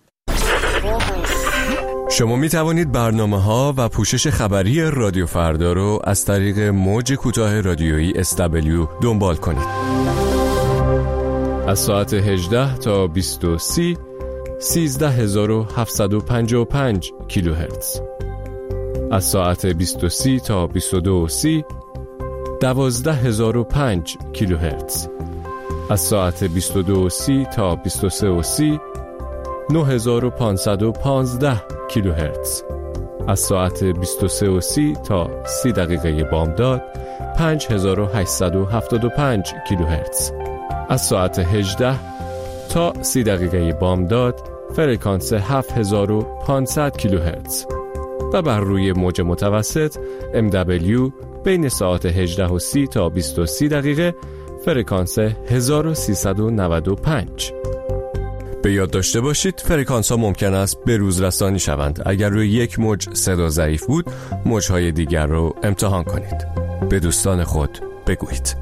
شما می توانید برنامه‌ها و پوشش خبری رادیو فردا رو از طریق موج کوتاه رادیویی SW دنبال کنید. از ساعت 18 تا 20:30 13755 کیلوهرتز. از ساعت 23 تا 22:30 12005 کیلوهرتز. از ساعت 22:30 تا 23:30 9515 کیلوهرتز. از ساعت 23:30 تا 30 دقیقه بامداد 5875 کیلوهرتز. از ساعت 18 تا 30 دقیقه بامداد فرکانس 7500 کیلوهرتز و بر روی موج متوسط MW بین ساعت 18:30 تا 20:30 دقیقه فرکانس 1395. به یاد داشته باشید فرکانس ها ممکن است به روز رسانی شوند. اگر روی یک موج صدا ضعیف بود، موج‌های دیگر رو امتحان کنید. به دوستان خود بگویید.